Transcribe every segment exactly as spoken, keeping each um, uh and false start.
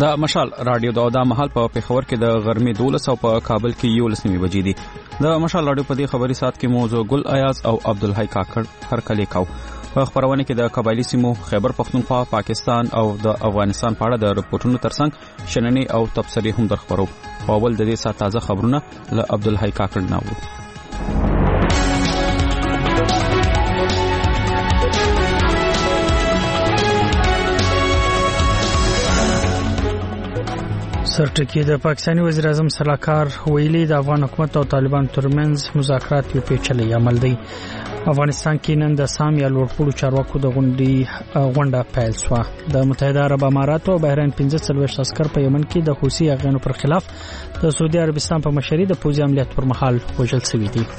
د مشال رادیو د ادا محل په پیښور کې د غرمې دولس او په کابل کې یولس نیمه بجې دي. د مشال رادیو په دې خبري سات کې موضوع ګل ایاز او عبدالحی کاکړ هر کله کاو. په خبرونه کې د قبایلی سیمو خیبر پختونخوا، پاکستان او د افغانستان په اړه د رپورټونو ترڅنګ شننې او تبصرې هم درخبرو. په اول د دې سات تازه خبرونه له عبدالحی کاکړ ناوړو. سرټکی د پاکستاني وزیر اعظم سلاکار ویلي د افغان حکومت او طالبان ترمنځ مذاکرات یو پیچلی عمل دی. افغانستان کې نن د سام یا لوړپوړو چارواکو د غونډې غونډه پیل شوه. د متحده عرب امارات او بحرین پنځه څلوېښت عسكر په یمن کې د حوثي اغیانو پر خلاف د سعودي عربستان په مشرۍ د پوځي عملیات پر مهال وژل شوي دي.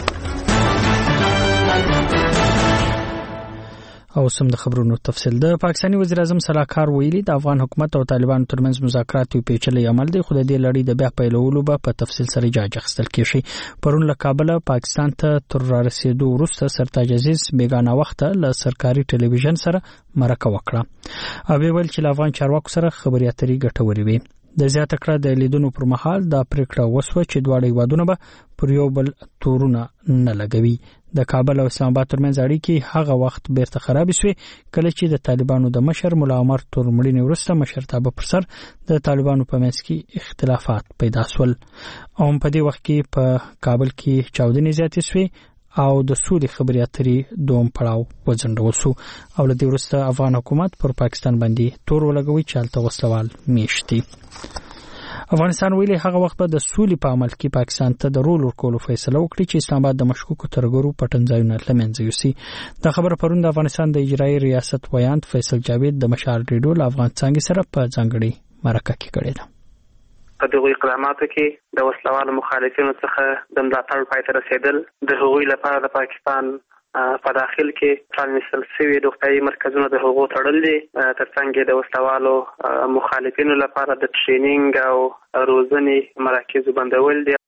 او سم د خبرونو تفصیل. د پاکستاني وزیر اعظم سلاکار ویلي د افغان حکومت او طالبان ترمنځ مذاکرات یو پیچلی عمل دی، خو د دې لړۍ د بیا پیلولو به په تفصیل سره اجازه اخیستل کیږي. پرون له کابل پاکستان ته تر رسیدو وروسته سرتاج عزیز بیگانه وخت له سرکاري ټلویزیون سره مرکه وکړه. او ویل چې افغان چارواکو سره خبرې اترې ګټورې وي. د زیاته کړه د لیدونو پر مهال دا پریکړه وسوه چې دواړه هیوادونه به پر یو بل تورونه نه لګوي. د کابل او اسلام آباد ترمنځ اړیکې هغه وخت بیرته خراب شوې کله چې د طالبانو د مشر مولا عمر تور مړینې وروسته مشرتابه پر سر د طالبانو په منځ کې اختلافات پیدا شول. او په دې وخت کې په کابل کې چاودنې زیاتې شوې او د سولې خبرې اترې دوم پړاو وځنډول شو. او له دې وروسته افغان حکومت پر پاکستان باندې تور ولګوي چې هلته وسلوال میشتي. افغانستان ویلي هغه وخت به د سولې په عمل کې پاکستان ته د رول ورکولو فیصله وکړي چې اسلام آباد د مشکوکو ترګرو پټنځایونه له منځه یوسي. دا خبره پرون د افغانستان د اجرایي ریاست ویاند فیصل جاوید د مشال ریډیو له افغان څانګې سره په ځانګړي مرکه کې کړې ده. په دغه اقداماتو کې د وسلوالو مخالفینو څخه د ملاتړ پای ته رسیدل، د هغوی لپاره د پاکستان په داخل کې پرانیستل شوي روغتیايي مرکزونه د هغو تړل دي، ترڅنګ د وسلوالو مخالفینو لپاره د ټرینینګ او روزنې مراکز بندول دي.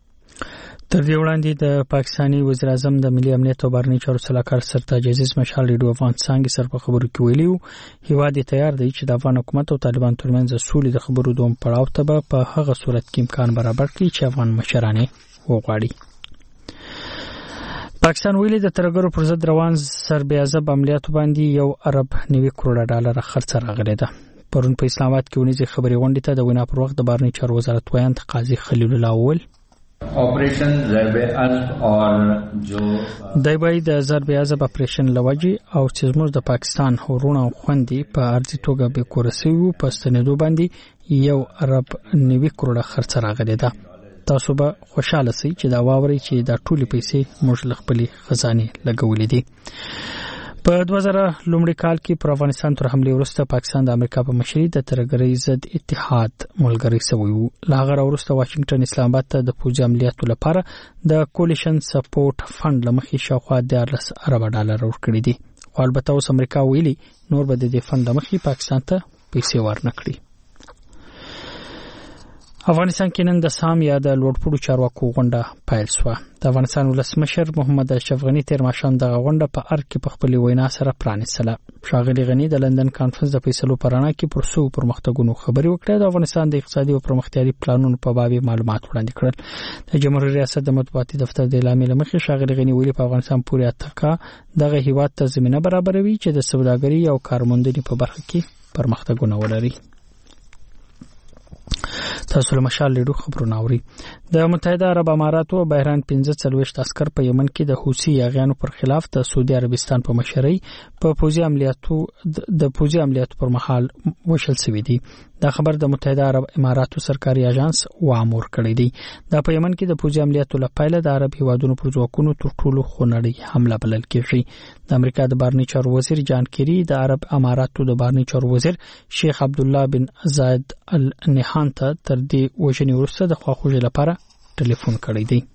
تر دې وړاندې د پاکستاني وزیر اعظم د ملي امنیت او بهرنی چارو سلاکار سرتاج عزیز مشال ریډیو افغان څانګې سره په خبرو کې ویلي وو هیواد یې تیار دی چې د افغان حکومت او طالبان ترمنځ د سولې د خبرو دوم پړاو ته به په هغه صورت کې امکان برابر کړي چې افغان مشران یې وغواړي. پاکستان ویلي د ترګرو پر ضد روان سربیازب عملیاتو باندې یو ارب نوي کروڑه ډالر خرڅ راغلی ده. پرون په اسلام آباد کې ونیزې خبري غونډې ته د وینا پر وخت د بهرنی چارو وزارت ویاند قاضي خلیل الله وویل آپریشن ضرب عصب او جو دایبای د ضرب عصب آپریشن لوجي او چې زموږ د پاکستان هورونه خوندې په ارزي توګه به کورسي وو په ستنېدو باندې یو ارب نوي کروڑه خرڅ راغلی ده. تاسو به خوشاله سئ چې دا واوري چې دا ټولې پیسې موږ له خپلې خزانې لګولې دي. په دوه زره لومړي کال کې پر افغانستان تر حمله وروسته پاکستان د امریکا په مشرۍ د ترګرۍ ضد اتحاد ملګری شوی وو. له هغه وروسته واشنگټن اسلام آباد ته د پوځي عملیاتو لپاره د کولیشن سپورټ فند لمخې شاوخوا دیارلس ارب ډالر ورکړي دي. خو البته اوس امریکا ویلي نور به د دې فند لمخې پاکستان ته پیسې ورنکړي. افغانستان کې نن د سام یا د لوړپوړو چارواکو غونډه پیل شوه. د افغانستان ولسمشر محمد اشرف غني تیر ماښام د غونډه په ارګ کې په خپل وینا سره پرانیستله. ښاغلي غني د لندن کانفرنس د فیصلو پر اړه کې پر څو پرمختګونو خبرې وکړې. د افغانستان د اقتصادي او پرمختیايي پلانونو په باب معلومات وړاندې کړل. د جمهوریت ریاست د مطبوعاتي دفتر د اعلامیې له مخې ښاغلي غني ویلي په افغانستان پورې اتکا دغه هیواد ته زمینه برابروي چې د سوداګرۍ او کارموندنې په برخه کې پرمختګونه ولري. تاسو له مشال لیدو خبرونه اوري. د متحده عرب امارات او بحرین پنځه څلوېښت عسكر په یمن کې د حوثي اغیانو پر خلاف د سعودي عربستان په مشرۍ په پوځي عملیاتو د پوځي عملیاتو پر مهال وشل شوی دي. دا خبر د متحده عرب اماراتو سرکاري اژانس وامور کړی دی. دا په یمن کې د پوځي عملیاتو لپاره د عرب هیوادونو پر ځواکونو تر ټولو خونړۍ حمله بلل کېږي. د امریکا د بهرنی چارو وزیر جان کیری د عرب اماراتو د بهرنی چارو وزیر شیخ عبد الله بن زاید ال نهان ته تر دې وژنې وروسته د خواخوږۍ لپاره ټلیفون کړی دی.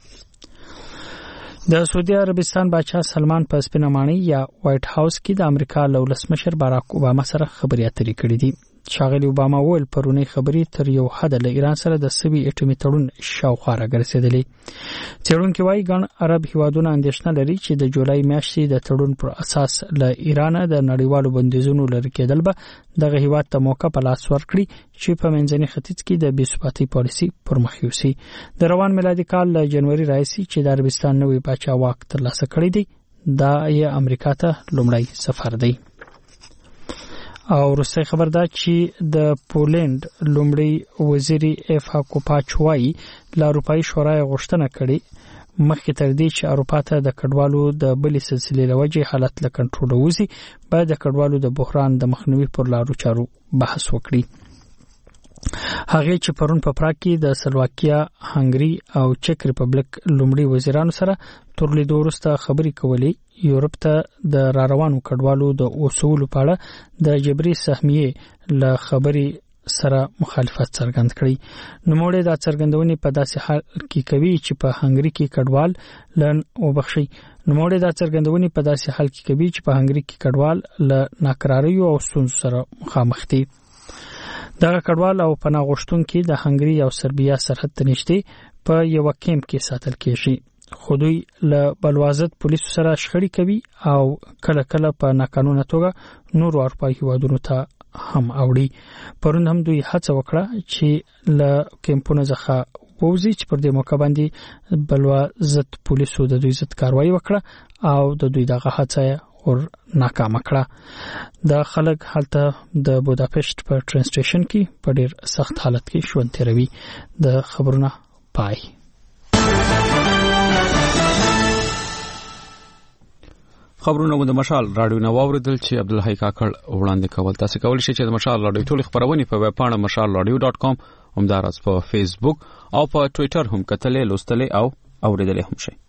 د سعودي عربستان بادشاہ سلمان په سپینه ماڼۍ یا وایټ هاوس کې د امریکا له ولسمشر باراک اوباما سره خبرې اترې کړې دي. ښاغلي اوباما وویل پرونی خبرې تر یو حده له ایران سره د سوي اټومي تړون شاوخوا راګرځېدلې. څېړونکي وایي ګڼ عرب هیوادونه اندېښنه لري چې د جولای میاشتې د تړون پر اساس له ایران د نړیوالو بندیزونو لرې کېدل به دغه هیواد ته موقع په لاس ورکړي چې په منځني ختیځ کې د بې ثباتۍ پالیسي پرمخ یوسي. د روان میلادي کال له جنوري راهیسې چې د عربستان نوی پاچا واک ترلاسه کړی دی دا یې امریکا ته لومړی سفر دی. او وروستی خبر دا چې د پولند لومړی وزیر ایفا کوپاچ وایي له اروپایي شورای غوښتنه کړې مخکې تر دې چې اروپا ته د کډوالو د بلې سلسلې له وجې حالت له کنټروله وځي باید د کډوالو د بحران د مخنیوي پر لارو چارو بحث وکړي. هغه چې پرون په پراګ کې د سلواکیا، هنګري او چک ریپبلیک لومړي وزیرانو سره تر لیدو وروسته خبرې کولې یورپ ته د راروانو کډوالو د اوسولو په اړه د جبري سهمیې له خبرې سره مخالفت څرګند کړی. نوموړی دا څرګندونې په داسې حال کې کوي چې په هنګري کې کډوال لن وبخشي نوموړی دا څرګندونې په داسې حال کې کوي چې په هنګري کې کډوال له ناکراریو او ستونزو سره مخامخ دي. دغه کډوال او پناه غوښتونکي د هنګري او سربیا سرحد ته نږدې په یو کیمپ کې ساتل کېږي. خو دوی له بلوازت پولیسو سره شخړې کوي او کله کله په ناقانونه توګه نورو اروپایي هیوادونو ته هم اوړي. پرون هم دوی هڅه وکړه چې له کیمپونو څخه ووځي چې پر دې موقع باندې بلوازت پولیسو د دوی ضد کاروایی وکړه او د دوی دغه هڅه ور ناکامه کړه. د خلک هلته د بوداپشت په ټرین سټیشن کې په ډیر سخت حالت کې ژوند تیروي. د خبرونه پای. خبرونه د مشال رادیو نو اوریدل چې عبدالحی کاکړ وړاندې کول. تاسو کولی شئ چې د مشال رادیو ټول خبرونه په ویب پاڼه مشال رادیو ډاټ کام همدارس په فیسبوک او په ټوئیټر هم کتلې لوستلې او اوریدلې هم شئ.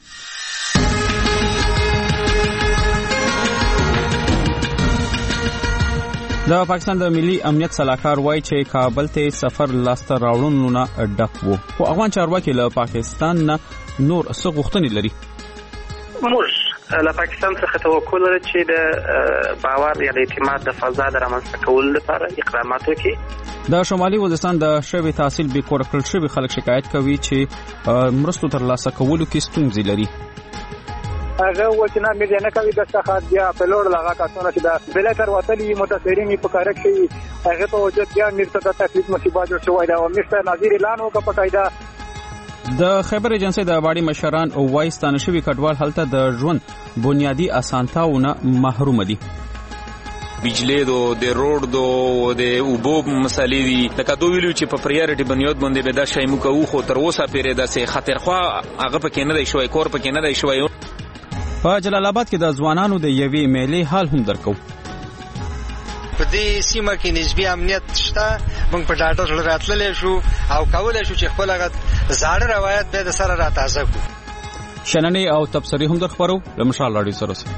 د پاکستان د ملي امنیت صلاحکار وایي چې کابل ته سفر لاسته راوړونو نه ډک وو. خو افغان چارواکي له پاکستان نه نور څه غوښتنې لري. موږ له پاکستان څخه توقع لرو چې د باور یا د اعتماد د فضا د رامنځته کولو لپاره اقدامات وکړي. د شمالي وزیرستان د شوی تحصیل به کور کړل شوی خلک شکایت کوي چې مرستو ترلاسه کولو کې ستونزې لري. هغه وچنا مې نه کوي د څخه بیا په لور لغه کاتونه چې د بلاتر وتلي متاثرین په کار کې هغه ته وجود بیا مرته د تکلیف مصیبات جوړ شوی دا او مستر نظیر اعلان وکړ په قاعده. د خبر ایجنسی د باډي مشران او وایستانه شوی کډوال هلته د ژوند بنیادی اسانتاونه محروم دي. بجلی دو د روډ دو د اوبو مسالې دي لکه دوی ویلو چې په پریارټي بنیاد باندې به دا شی مو کوو خو تر اوسه پیره د سه خطر خو هغه پکې نه دی شوی کور پکې نه دی شوی. په جلال آباد کې د ځوانانو د یوې میلې حال هم درکو. په دې سیمه کې نسبی امنیت شته موږ په ډاټا سره راتللی شو او کولای شو چې خپل هغه زاړه روایت به د سره را تازه کړو. شننې او تبصرې هم در خبرو له مشال راډیو سره سره.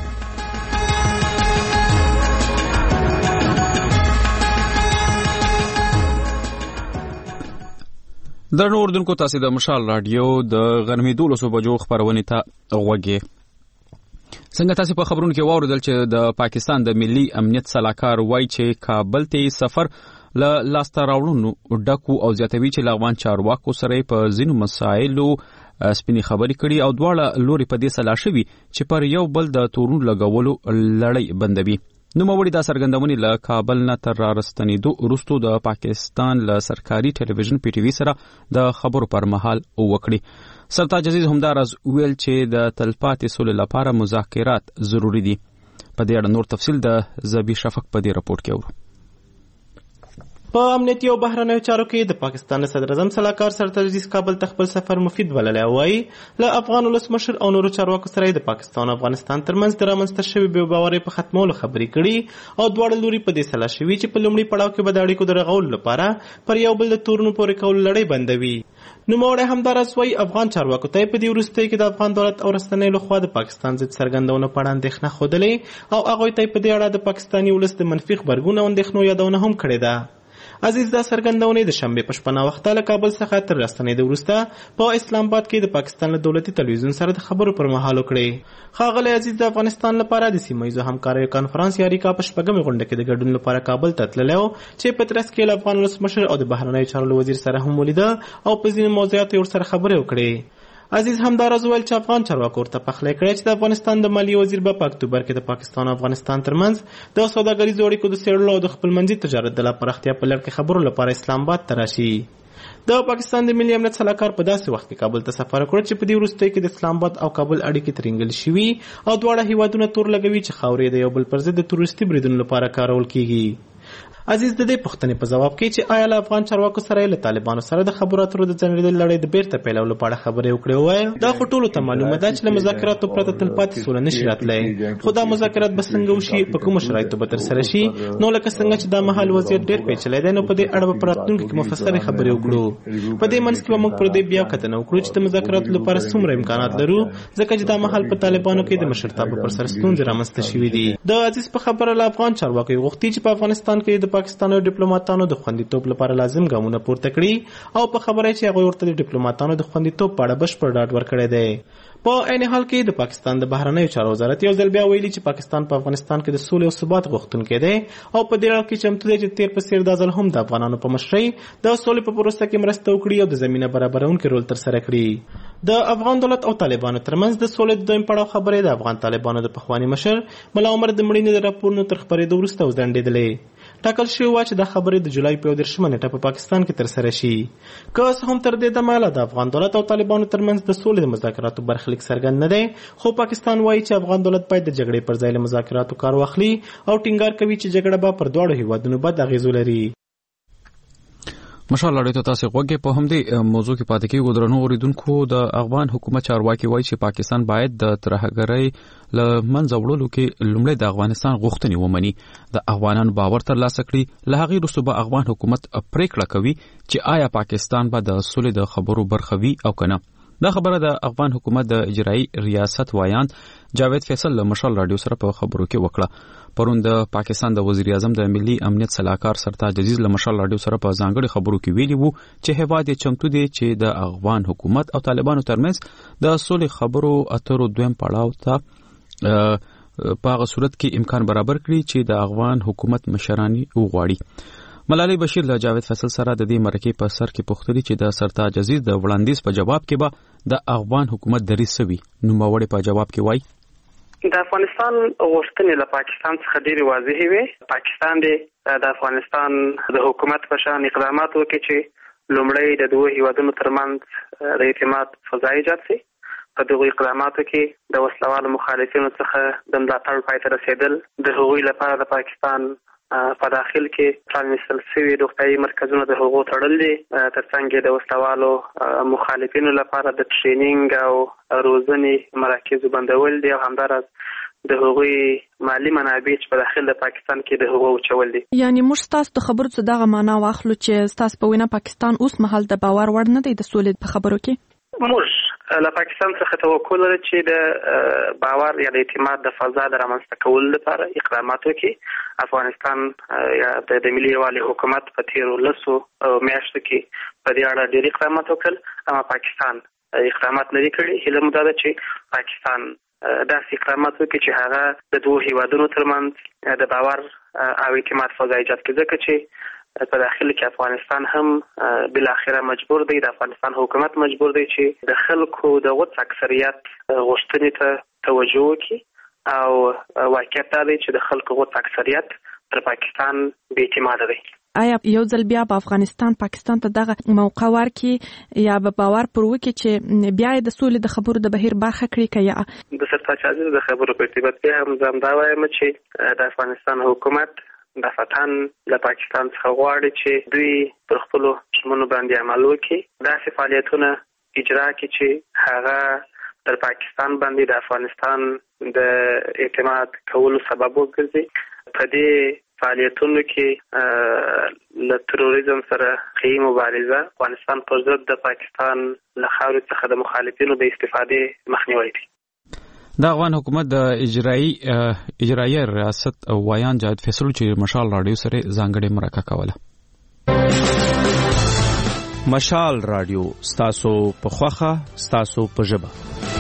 درنو اردوونکو تاسو د مشال راډیو د غرمې دولسو بجو خبرونه ته غوږی. څنګه تاسو په خبرونو کې واوریدل چې د پاکستان د ملي امنیت صلاحکار وایي چې کابل ته سفر له لاسته راوړنو ډکو او زیاتوي چې افغان چارواکو سره په ځینو مسایلو سپینې خبرې کړي او دواړه لوري په دې سلا شوي چې پر یو بل د تورون لګولو لړۍ بندوي. نو موړي دا سرګندونې له کابل نه تر راستنېدو وروسته د پاکستان له سرکاري ټلویزیون پی ټي وي سره د خبرو پر مهال وکړي. سرتاج عزیز همدارز ویل چې د تلپاتې سولې لپاره مذاکرات ضروری دي. په دې اړه نور تفصیل د زبی شفق په دې راپورټ کې اورو. په امنیتي او بهرنیو چارو کې د پاکستان صدر اعظم صلاحکار سرتاج عزیز کابل ته خپل سفر مفید بللی وایي له افغان ولسمشر او نورو چارواکو سره د پاکستان او افغانستان ترمنځ د رامنځته شوي بې باورۍ په ختمولو خبرې کړي او دواړه لوري په دې سلا شوي چې په لومړي پړاو کې به د اړیکو د رغولو لپاره پر یو بل د تورونو پورې کولو لړۍ بندوي. نوموړی همداراز وایي افغان چارواکو ته په دې وروستیو کې د افغان دولت او رسنیو لخوا د پاکستان ضد څرګندونو په اړه اندېښنه ښودلې او هغوی ته په دې اړه د پاکستاني ولس د منفي غبرګون او اندېښنو یادونه هم کړې ده. عزیز دا سرګندونه د شنبه په شپه وخت له کابل څخه تر راستنې د ورسته په اسلام آباد کې د پاکستان له دولتي تلویزیون سره د خبرو پر مهال وکړي. ښاغلی عزیز د افغانستان لپاره د سیمه ییزو همکاریو کانفرنس یا ریکا په شپږمې غونډه کې د ګډون لپاره کابل ته تللی و چې په ترڅ کې له افغان ولسمشر او د بهرنیو چارو وزیر سره هم ولیده او په ځینو موضوعاتو ورسره خبرې وکړې. عزیز همداراز ویل چې افغان چارواکو ورته پخلی کړی چې د افغانستان د مالیې وزیر به په اکتوبر کې د پاکستان او افغانستان ترمنځ د سوداګریزو اړیکو د څېړلو او د خپلمنځي تجارت د لا پراختیا په لړ کې خبرو لپاره اسلام آباد ته راشي. د پاکستان د ملي امنیت سلاکار په داسې وخت کې کابل ته سفر وکړ چې په دې وروستیو کې د اسلام آباد او کابل اړیکې ترینګل شوي او دواړه هیوادونه تور لګوي چې خاورې د یو بل پر ضد د تروریستي بریدونو لپاره کارول کیږي. عزیز د دې پوښتنې په جواب کې چې آیا له افغان چارواکو سره له طالبانو سره د خبرو اترو د ځنډېدلې لړۍ د بیرته پیلولو په اړه خبرې وکړې وویل دا خو ټولو ته معلومه ده چې له مذاکراتو پرته تلپاتې سوله نشي راتلی، خو دا مذاکرات به څنګه وشي، په کومو شرایطو به ترسره شي. نو لکه څنګه چې دا مهال وضعیت ډېر پیچلی دی نو په دې اړه به په راتلونکي کې مفصلې خبرې وکړو. په دې منځ کې به موږ پر دې بیا کتنه وکړو چې د مذاکراتو لپاره څومره امکانات لرو، ځکه چې دا مهال په طالبانو کې د مشرتابه پر سر ستونزې رامنځته شوي دي. د عزیز په خبره له افغان چارواکو غوښتي چې په افغانستان کې د پاکستان او ډیپلوماټانو د خوندیتوب لپاره لازم ګامونه پورته کړي او په خبره چې هغوی ورته د ډیپلوماټانو د خوندیتوب په اړه بشپړ ډاډ ورکړی دی. په عین حال کې د پاکستان د بهرنیو چارو وزارت یو ځل بیا ویلي چې پاکستان په افغانستان کې د سولې او ثبات غوښتونکی دی او په دې اړه کې چمتو دی چې تیر په څېر دا ځل هم د افغانانو په مشرۍ د سولې په پروسه کې مرسته وکړي او د زمینه برابرونکي رول ترسره کړي. د افغان دولت او طالبانو ترمنځ د سولې د دویم پړاو خبرې د افغان طالبانو د پخواني مشر ملا عمر د مړینې د راپورونو تر خپرېدو وروسته وځنډېدلې. ټاکل شوی و چې دا خبرې د جولای په یوولسمه نیټه په پاکستان کې ترسره شي. که څه هم تر دې دمه د افغان دولت او طالبانو ترمنځ د سولې د مذاکراتو برخلیک څرګند نه دی، خو پاکستان وایي چې افغان دولت باید د جګړې پر ځای له مذاکراتو کار واخلي او ټینګار کوي چې جګړه به پر دواړو هیوادونو بد اغېزو لري. ماشاءالله ډېر تاسو غوږی په همدې موضوع کې پاتې کېږو. درنو اوریدونکو د افغان حکومت چارواکي وایي چې پاکستان باید د ترهګرۍ له منځه وړلو کې لومړی د افغانستان غوښتنې ومني، د افغانانو باور ترلاسه کړي، له هغې وروسته به افغان حکومت پریکړه کوي چې آیا پاکستان به د سولې د خبرو برخه وي او که نه. دا خبره د افغان حکومت د اجرایي ریاست وایان جاوید فیصل له مشال رادیو سره په خبرو کې وکړه. پرون د پاکستان د وزیر اعظم د ملي امنیت سلاکار سرتاج عزیز له مشال رادیو سره په ځانګړي خبرو کې ویلي وو چې هیواد یې چمتو دی چې د افغان حکومت او طالبانو ترمنځ د سولې خبرو اترو دویم پړاو ته په هغه صورت کې امکان برابر کړي چې د افغان حکومت مشرانی وغواړي. ملالۍ بشیر له جاوید فیصل سره د دې مرکې په سر کې پوښتنه چې د سرتاج عزیز د وړاندیز په جواب کې به د افغان حکومت دریځ سوي. نوموړی په جواب کې وایي د افغانستان غوښتنې له پاکستان څخه ډېرې واضحې وي. پاکستان دې د افغانستان د حکومت په شان اقدامات وکړي چې لومړی د دوه هیوادونو ترمنځ د اعتماد فضا ایجاد شي. په دغو اقداماتو کې د وسلوالو مخالفینو څخه د ملاتړ پای ته رسېدل، د هغوی لپاره د پاکستان په داخل کې پرانیستل شوي روغتیايي مرکزونه د هغو تړل دي، ترڅنګ د وسلوالو مخالفینو لپاره د ټرینینګ او روزنې مراکزو بندول دي او همداراز د هغوی مالی منابع چې په داخل د پاکستان کې د هغو وچول دي. یعنی موږ ستاسو د خبرو څخه دغه معنا واخلو چې ستاسو په وینا پاکستان اوس مهال د باور وړ نه دی د سولې په خبرو کې؟ موږ له پاکستان څخه توقع لرو چې د باور یا د اعتماد د فضا د رامنځته کولو لپاره اقدامات وکړي. افغانستان یا د ملي یووالي حکومت په تیرو لسو میاشتو کې په دې اړه ډېر اقدامات وکړل، اما پاکستان اقدامات نه دي کړي. هیله مو دا ده چې پاکستان داسې اقدامات وکړي چې هغه د دوه هیوادونو ترمنځ د باور او اعتماد فضا ایجاد کړي، ځکه چې په داخل کې افغانستان هم بل اخره مجبور دی، د افغانستان حکومت مجبور دی چې د خلکو د غوڅ اکثریت غوښتنې ته توجه وکړي او واقعیت دا دی چې د خلکو غوڅ اکثریت پر پاکستان بې اعتماده دی. آیا یو ځل بیا په افغانستان پاکستان ته دغه موقع ورکړي یا به باور پر وکړي چې بیا د سولې د خبرو د بهیر برخه کړي که یا د سرتاج عزیز د خبرو په ارتباط کې هم زه همدا وایم چې د افغانستان حکومت د فتن له پاکستان څخه غواړي چې دوی پر خپلو ژمنو باندې عمل وکړي، داسې فعالیتونه اجرا کړي چې هغه تر پاکستان باندې د افغانستان د اعتماد کولو سبب وګرځي. په دې فعالیتونو کې له تروریزم سره قوي مبارزه، افغانستان پر ضد د پاکستان له خاورې څخه د مخالفینو د استفادې مخنیوی دی. د افغان حکومت د اجرایي اجرایي ریاست وایان جاوید فیصل چې مشال رادیو سره ځانګړې مرکه کوله. مشال رادیو ستاسو په خوخه ستاسو په ژبه.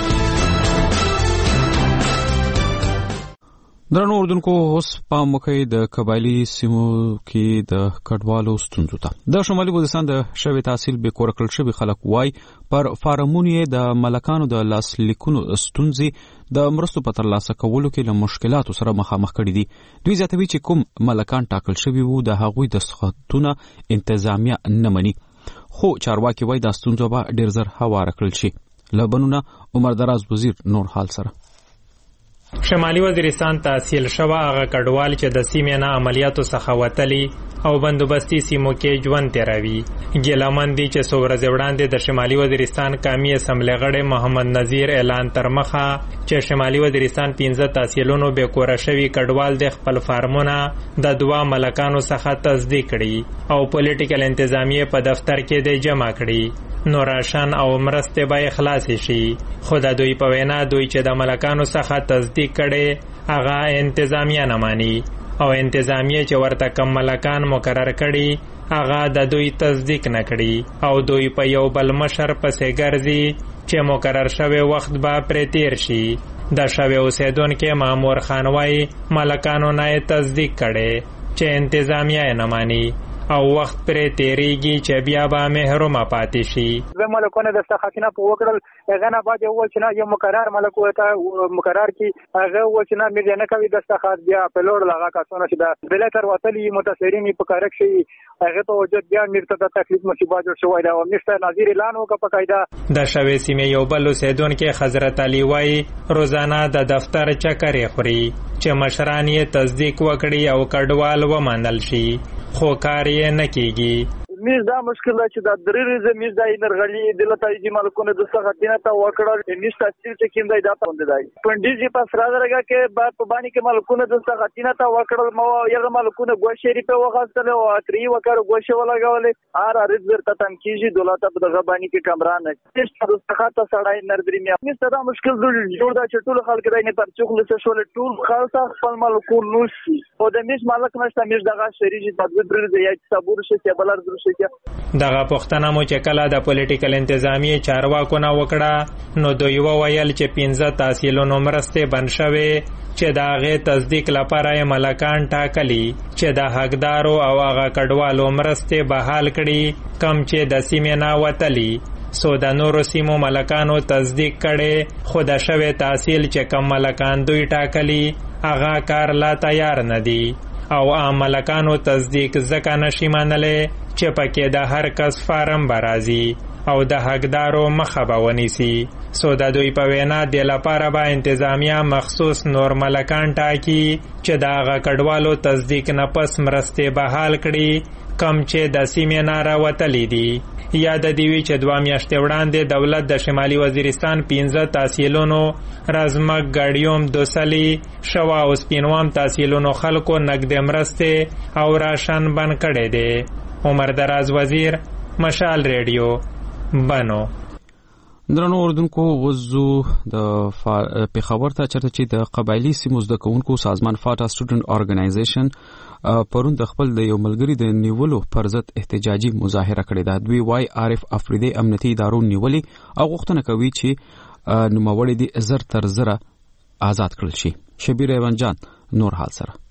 درنو اردوونکو اوس پام وکړئ د قبایلی سیمو کې د کډوالو ستونزو ته. د شمالي وزیرستان د شوی تحصیل به کور کړل شوی خلک وای پر فارمونو د ملکانو د لاسلیکونو ستونزې د مرستو په ترلاسه کولو کې له مشکلاتو سره مخامخ کړي دي. دوی زیاتوي چې کوم ملکان ټاکل شوی وو د هغوی د سختونه انتظامیه نه مني، خو چارواکي وای د ستونزو به ډیر زر هواره کړل شي. لبنونه عمر دراز وزیر نور حال سره. شمالي وزیرستان تحصیل شوه هغه کډوال چې د سیمې نه عملیاتو څخه وتلي او بندوبستي سیمو کې ژوند تیروي. ګیلهمن دي چې څو ورځې وړاندې د شمالي وزیرستان قومي اسمبلۍ غړی محمد نذیر اعلان تر مخه چې شمالي وزیرستان پنځه تحصیلونو بې کوره شوي کډوال د خپل فارمونه د دوه ملکانو څخه تصدیق کړي او پولیټیکل انتظامیه په دفتر کې د جمع کړي. نو راشن او مرستې به خلاص شي، خو د دوی په وینا دوی چې د ملکانو څخه تصدیق کړي هغه انتظامیه نه مانی او انتظامیه چې ورته کم ملکان مقرر کړي هغه د دوی تصدیق نه کړي او دوی په یو بل مشر پسې ګرځي چې مقرر شوی وخت به پرې تیر شي. د شوی اوسیدونکو مامور خان وایي ملکانو نه تصدیق کړي چې انتظامیه نه مانی او وخت پرې تیریږي چې بیا به محرومه پاتې شي. د ملکونه د څخه په وکړل هغه نه باید یو چې نه یو مقرر ملک وته مقرر کی هغه و چې نه مې نه کوي د څخه بیا په لور لغه کاسونه چې د بلتر وتلی متاثرین په کارک شي هغه ته وجود بیا مرته د تکلیف مصیبت جوړ شوی دا او مستر نظیر اعلان وکړ په قاعده. د شوی سیمه یو بل اوسیدونکو حضرت علي وای روزانه د دفتر چکرې خوري چې مشران یې تصدیق وکړي او کډوال ومنل شي، خو کار یې نه کیږي. میز دا مشکل ده چې دا درې ورځې میز دا انرغلي د لتايجي مالکونه د څخه دینه ته وکړل میز تاسو چې کیم دی دا پوند دی پندې په سره درګه کې بعد په باندې کې مالکونه د څخه دینه ته وکړل مو یو مالکونه ګوشری په وغاستل او اتری وکړ ګوشه ولګولې ار ارز ورته تم کیږي دولت په دغه باندې کې کمران نه چې د څخه ته سړای نردري مې میز دا مشکل جوړ دا چې ټول خلک دای نه پر چوغله څه شول ټول خاصه خپل مالکون نو شي او د میز مالک نشته میز دغه شریجی د درې ورځې یا صبر شي چې بلر درشه. دغه پښتنه مو چې کله د پولیټیکل انتظامیه چارواکو نه وکړه نو دوی وویل چې پنځه تحصیلونو مرستې بند شوې چې د هغې تصدیق لپاره یې ملکان ټاکلي چې د حقدارو او هغه کډوالو مرستې بحال کړي کم چې د سیمې نه وتلي. سو د نورو سیمو ملکانو تصدیق کړي خو د شوی تحصیل چې کم ملکان دوی ټاکلي هغه کار لا تیار نه دي او عام ملکانو تصدیق ځکه نشي منلی چې پکې د هر کس فارم برازي او د حقدارو مخه به ونیسي. سو د دوی په وینا د لپاره به انتظامیه مخصوص نور ملکان ټاکي چې د هغه کډوالو تصدیق نه پس مرستې بحال کړي کم چې د سیمې نه راوتلي دي. یاد دی وی چې دوه میاشتې وړاندې دولت د شمالي وزیرستان پنځه تحصیلونو رزمک ګاډیوم دوسلی شوا او سپینوام تحصیلونو خلکو نقد مرستې او راشن بند کړي دي. عمر دراز وزیر مشال ریډیو بنو. درنو اردوونکو وزو د پیښور ته چرته چې د قبایلی سیمو زده کوونکو سازمان فاټا سټوډنټ ارګنایزیشن پرون د خپل د یو ملګری د نیولو پر ضد احتجاجي مظاهره کړې ده. دوی وای عارف افریدی امنیتي ادارو نیولي او غوښتنه کوي چې نوموړي دي زر تر زره آزاد کړل شي. شبیر ایوان جان نور حال سره.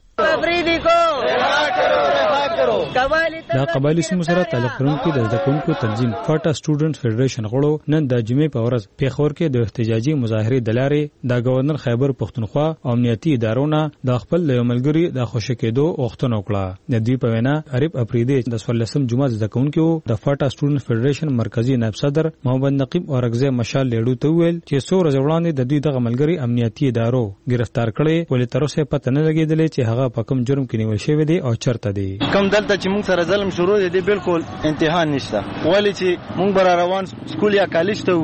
دا قبایلی سیمو سره تعلق لرونکي د زده کوونکو تنظیم فاټا سټوډنټ فدریشن غړو نن د جمعې په ورځ پیښور کې د احتجاجي مظاهرې د لارې د گورنر خیبر پښتونخوا او امنیتي ادارونو د خپل د ملګری د خوشی کېدو غوښتنه وکړه. د دوی په وینا عارف افریدی د څوارلسم جمعه زده کوونکو د فاټا سټوډنټ فدریشن مرکزی نائب صدر محمد نقیب اورغزه مشال لیډو ته ویل چې څو ورځې وړاندې د دوی دغه ملګری امنیتي ادارو گرفتار کړي ولې تر اوسه پته نه لګیدلې چې هغه په کوم جرم کې نیول شوی دی او چرته دی. کوم دلته چې موږ سره ظلم شروع دی بالکل انتها نشته ولی چې موږ بر روان سکول یا کالج ته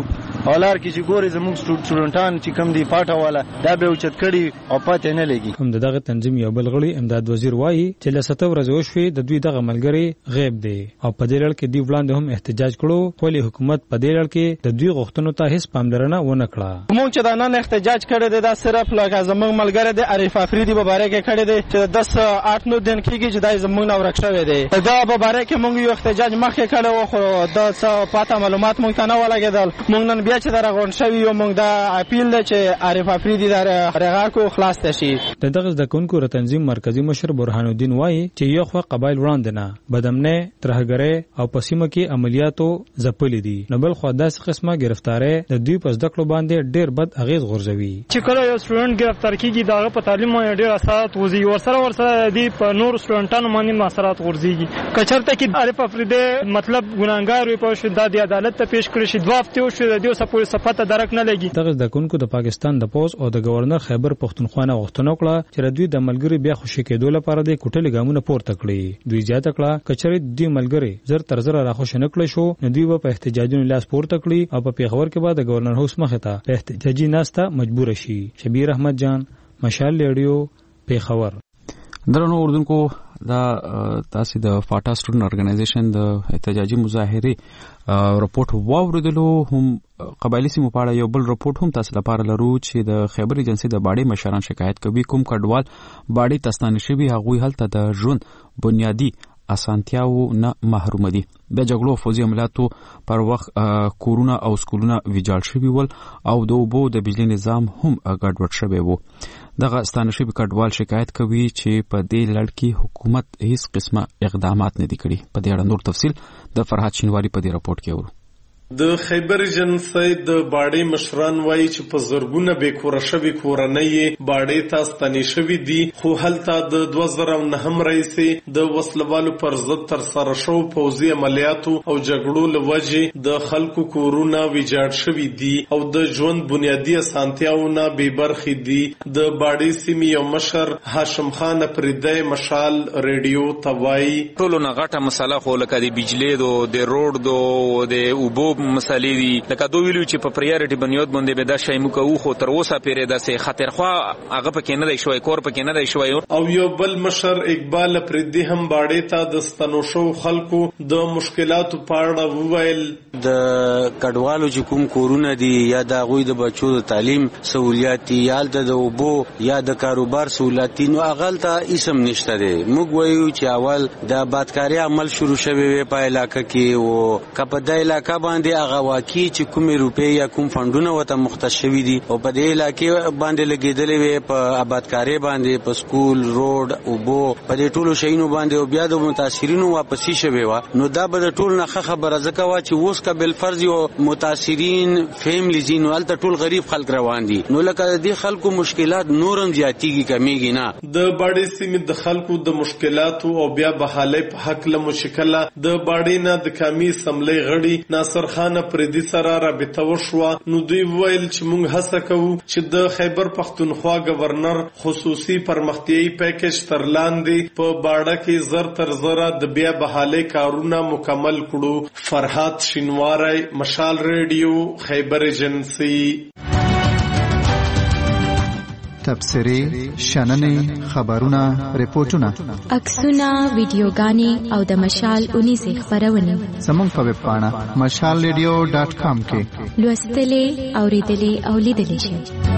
اولار کې چې ګوري زموږ سټوډنټان چې کم دی پاټه والا دا به اوچت کړي او پاتې نه لګي. هم دغه تنظیم یو بل غړي امداد وزیر وایي چې لسته ورځې وشوي د دوی دغه ملګری غیب دی او په دې لړ کې دی وړاندې هم احتجاج کړو خو حکومت په دې لړ کې د دوی غوښتنو ته هیڅ پاملرنه ونه کړه. موږ چې دا نن احتجاج کړی دی دا صرف لکه زموږ ملګری دی عارف افریدي په باره کې کړی دی چې دس آठ نو دن کېږي چې دا زموږ نه ورک شوی دی. دا په باره کې موږ یو احتجاج مخکې کړی و خو دا څه پاته معلومات موږ ته نه ولګېدل. موږ نن بیا چې دا راغونډ شوي یو موږ دا اپیل دی چې عارف افریدي دا رغا کو خلاص شي. د دغه د کونکو ر تنظیم مرکزی مشر برهان الدین وایي چې یو خو قبایل وړاندې نه بدمنه ترهګره او پسیمه کې عملیاتو ځپلې دي نو بل خو داسې قسمه گرفتاره د دوی په ځکړو باندې ډېر بد اغیز غورځوي. چې کله یو سټوډنټ گرفتار کیږي دا په تعلیم باندې ډېر اثرات وځي ورسره ورسره دی په نور سټوډنټانو باندې اثرات غورځيږي. کچرته کې عارف افریدي مطلب ګناګار وي په شدت د عدالت ته پیش کړی شي دوه هفته شو د دې سپوري صفته درک نه لګي. دغه د کونکو د پاکستان د پوز او د گورنر خیبر پختونخوا نه غوښتنه وکړه چې دوی د ملګری بیا خوشی کېدو لپاره د کوټلې ګامونه پورته کړي. دوی زیاته کړه کچري د ملګری زر تر زر راخوش نه کړی شو نو دوی په احتجاجونو لاس پورته کړی او په پیښور کې بعد د گورنر هوس مخه ته په احتجاجي ناسته مجبور شي. شبیر احمد جان مشال ریډیو پیښور. درنو اردوونکو دا تاسو د فاټا سټوډنټ ارګنایزیشن د احتجاجي مظاهره رپورټ واوریدلو. هم قبایلی سیمو په اړه یو بل رپورټ هم تاسو لپاره لرو چې د خیبر ایجنسی د باډي مشران شکایت کوي کوم کډوال باډي تستانه شوی هغه هلته د ژوند بنیادی اسانتیاو نه محروم دي. د جګړو فوزي عملیاتو پر وخت کورونا او سکولونه ویجاړ شوي ول او د اوبو د بجلی نظام هم ګډوډ شوی وو. دغه ستانه شوی کډوال شکایت کوي چې په دې لړ کې حکومت هیڅ قسمه اقدامات نه دي کړي. په دې اړه نور تفصیل د فرحات شینواری په دې راپورټ کې اورو. د خیبر ایجنسی د باډي مشران وایي چې په زرګونه بې کوره شوي کورنۍ باډي ته ستنې شوي دي خو هلته د دوه زره نهم راهیسې د وسلوالو پر ضد ترسره شوو پوځي عملیاتو او جګړو له وجې د خلکو کورونه ویجاړ شوي دي او د ژوند بنیادي اسانتیاو نه بې برخې دي. د باډي سیمې یو مشر هاشم خان افریدی مشال ریډیو ته وایي ټولو نه غټه مسله خو لکه د بجلی دو د روډ دو د اوبو مسالې دي لکه دوی ویلو چې په پریارټي بنیاد باندې به دا شی مو کوو خو تر اوسه پیره د سه خطرخوا هغه پکې نه دی شوی کور پکې نه دی شوی. او یو بل مشر اقبال پردي هم باډي ته د ستنو شو خلکو د مشکلاتو په اړه وویل. د کډوالو چې کوم کورونه دي یا د غوی د بچو د تعلیم سہولیات یا د اوبو یا د کاروبار سہولیات نو اغلته اسم نشته دي. موږ وایو چې اول د آبادکاري عمل شروع شوی وي په علاقې کې او کپه د علاقې باندې هغه واقعي چې کومې روپې یا کوم فندونه وته مختص شوي دي او په دې علاقې باندې لګېدلې وي په آبادکاري باندې په سکول روډ اوبو په دې ټولو شیانو باندې او بیا د متاثرینو واپسی شوي و نو دا به ټول نه خبره ځکه وا چې اوس کا بل فرض یو متاثرین فیملی زینو الته ټول غریب خلک روان دي نو لکه دې خلکو مشکلات نورم زیاتیږي کمیږي نه. د باډي سیمې د خلکو د مشکلاتو او بیا بحالې په حق له مشکله د باډي نه د کمی سملې غړي ناصر خان پردي سره رابطه وشوه نو دوی ویل چې موږ هڅه کوو چې د خیبر پختونخوا گورنر خصوصي پرمختیايي پیکج تر لاندې په باډه کې زر تر زره د بیا بحالې کارونه مکمل کړو. فرحات شینواری مشال ریډیو خیبر ایجنسی. تبصرې شننې خبرونه ریپورتونه عکسونه ویډیوګانې او د مشال اونیزه خبرونه زموږ په ویب پاڼه مشال ریډیو ډاټ کام کې لوستلې اوریدلې او لیدلې شئ.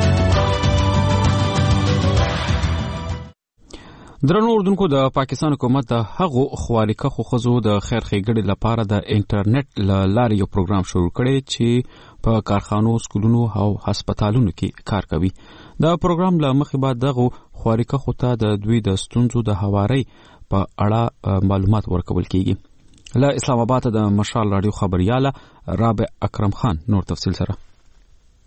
درنو اردوونکو د پاکستان حکومت د هغو خوارکه خو خزو د خیر ښېګړې لپاره د انټرنیټ لارې یو پروګرام شروع کړي چې په کارخانو سکولونو او هسپتالونو کې کار کوي. دا پروګرام له مخې بعد دغه خوارکه خو ته د دوی د ستونزو د هواري په اړه معلومات ورکول کیږي. له اسلام آباد د مشال رادیو خبرياله رابع اکرم خان نور تفصیل سره.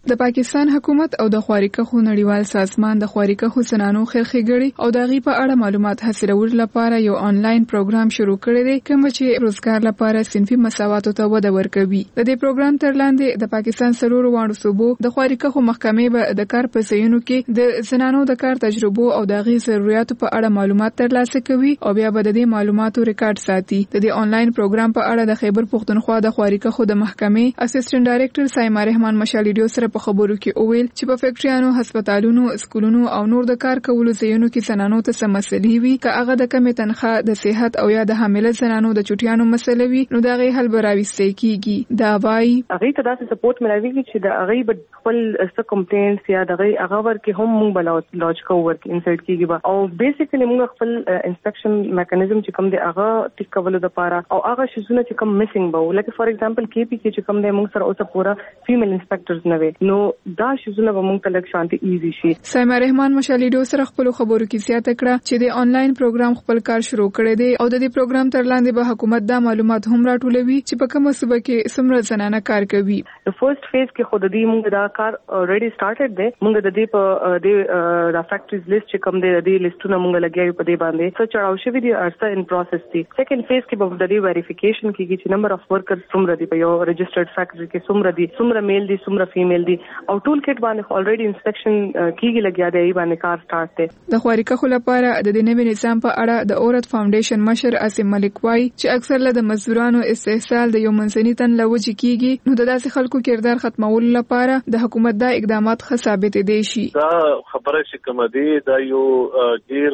د پاکستان حکومت او د خواریکښو نړیوال سازمان د خواریکښو زنانو خیرخېګړې او د غي په اړه معلومات حاصلولو لپاره یو آنلاین پروګرام شروع کړی دی کوم چې روزګار لپاره صنفي مساواتو ته وده ورکوي. د دې پروګرام تر لاندې د پاکستان سلورو واړو صوبو د خواریکښو محکمې به د کار په ځایونو کې د زنانو د کار تجربو او د غي ضرورتو په اړه معلومات ترلاسه کوي او بیا به د دې معلوماتو ریکارډ ساتي. د دې آنلاین پروګرام په اړه د خیبر پښتونخوا د خواریکښو د محکمې اسسټنټ ډایریکټر سایما رحمان مشالډیو سره په خبرو کې اویل چې په فیکټریانو، هسپتالونو، سکولونو او نور د کار کولو ځایونو کې زنانو ته سم مسلې وي که هغه د کمې تنخواه، د صحت او یا د حامله زنانو د چټیانو مسله وي نو دا غي حل براويستې کیږي. دا وایي هغه ته داسې سپورټ ملوي چې د هغه په خپل څه کمپلینټس یا د هغه هغه ورکه هم موږ بل لوج کو ورک انسرټ کیږي او بیسیکلی موږ خپل انسپیکشن میکانیزم چې کوم دی هغه ټیک کولو لپاره او هغه شزونه چې کوم میسنګ به لکه فار ایگزامپل کې پی کې چې کوم دی موږ سره اوسه پورا فیمیل انسپیکټرز نه وي نو دا شزونه به موږ ته لږ شانتي ایزی شي. سایما رحمان مشالډیو سره خپل خبرو کې زیاته کړه چې د آنلاین پروګرام خپل کار شروع کړی دی او د دې پروګرام تر لاندې به حکومت دا معلومات هم راټولوي چې په کومه صوبه کې څومره زنانه کار کوي. د فرست فیز کې خود دې موږ دا کار اوريډي سٹارټډ دی. موږ د دې په د د فیکټریز لیست چې کوم دی د دې لیستونه موږ لګیایو په دې باندې څه چړاو شوی دی ارسه ان پروسس دی. سیکنډ فیز کې به د دې ویریفیکیشن کیږي چې نمبر اف ورکرز څومره دی په یو رجسټرډ فیکټری کې څومره دي، څومره میل دي، څومره فیمیل دي او ټول کټ باندې اوريډي انسپیکشن کیږي لګیا دی باندې کار سٹارټ دی. د خواریکښو لپاره د دې نوي نظام په اړه د اورت فاونډیشن مشر عاصم ملک وایي چې اکثر له د مزدورانو استحصال د یو منځني تن لوجي کیږي نو د داسې خلکو کردار ختمولو لپاره د حکومت دا اقدامات ښه ثابت دي شي. دا خبره چې کوم دی دا یو ډیر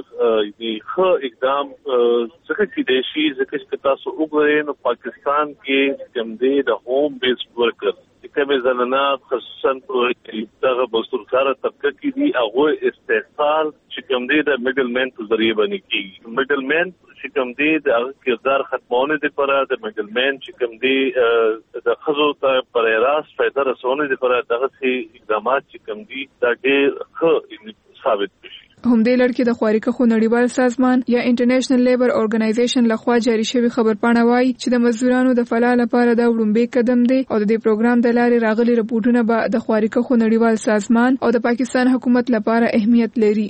ښه اقدام څنګه کې دی شي ځکه چې تاسو وګورئ نو پاکستان کې کوم دی د هوم بیس ورکر کمه زنانه خصوصا په دغه مستورکاره طبقه کې دي هغه استحصال چې کوم دی د میډل مین په ذریعہ باندې کیږي. میډل مین چې کوم دی د کردار ختمونه لپاره د میډل مین چې کوم دی د خزو ته پر راس فائدہ رسونه لپاره دغه سي اقدامات چې کوم دي دا ډېر ښه ثابت شي. هم دې لړ کې د خواریکښو نړیوال سازمان یا انټرنیشنل لیبر اورګنایزیشن لخوا جاری شوی خبرپاڼه وایي چې د مزدورانو د فلاح لپاره دا وړاندې قدم دی او د دې پروګرام د لارې راغلي رپورټونه به د خواریکښو نړیوال سازمان او د پاکستان حکومت لپاره اهمیت لري.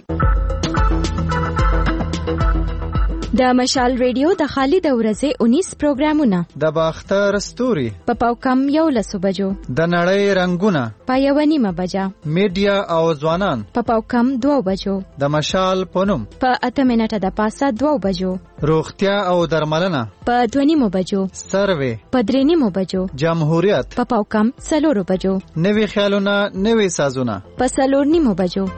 د مشال ریډیو د خالد ورځې اونیس پروګرامونه د باختر ستوري په پاوکم یو لسو بجو د نړۍ رنگونه په یو نیمه بجا میډیا او ځوانان په پاوکم دوه بجو د مشال پونم په اته منټه د پاسه دوه بجو روغتیا او درملنه په دوه نیمه بجو سروي په درې نیمه بجو جمهوریت په پاوکم څلور بجو نوي خیالونه نوي سازونه په څلور نیمه بجو.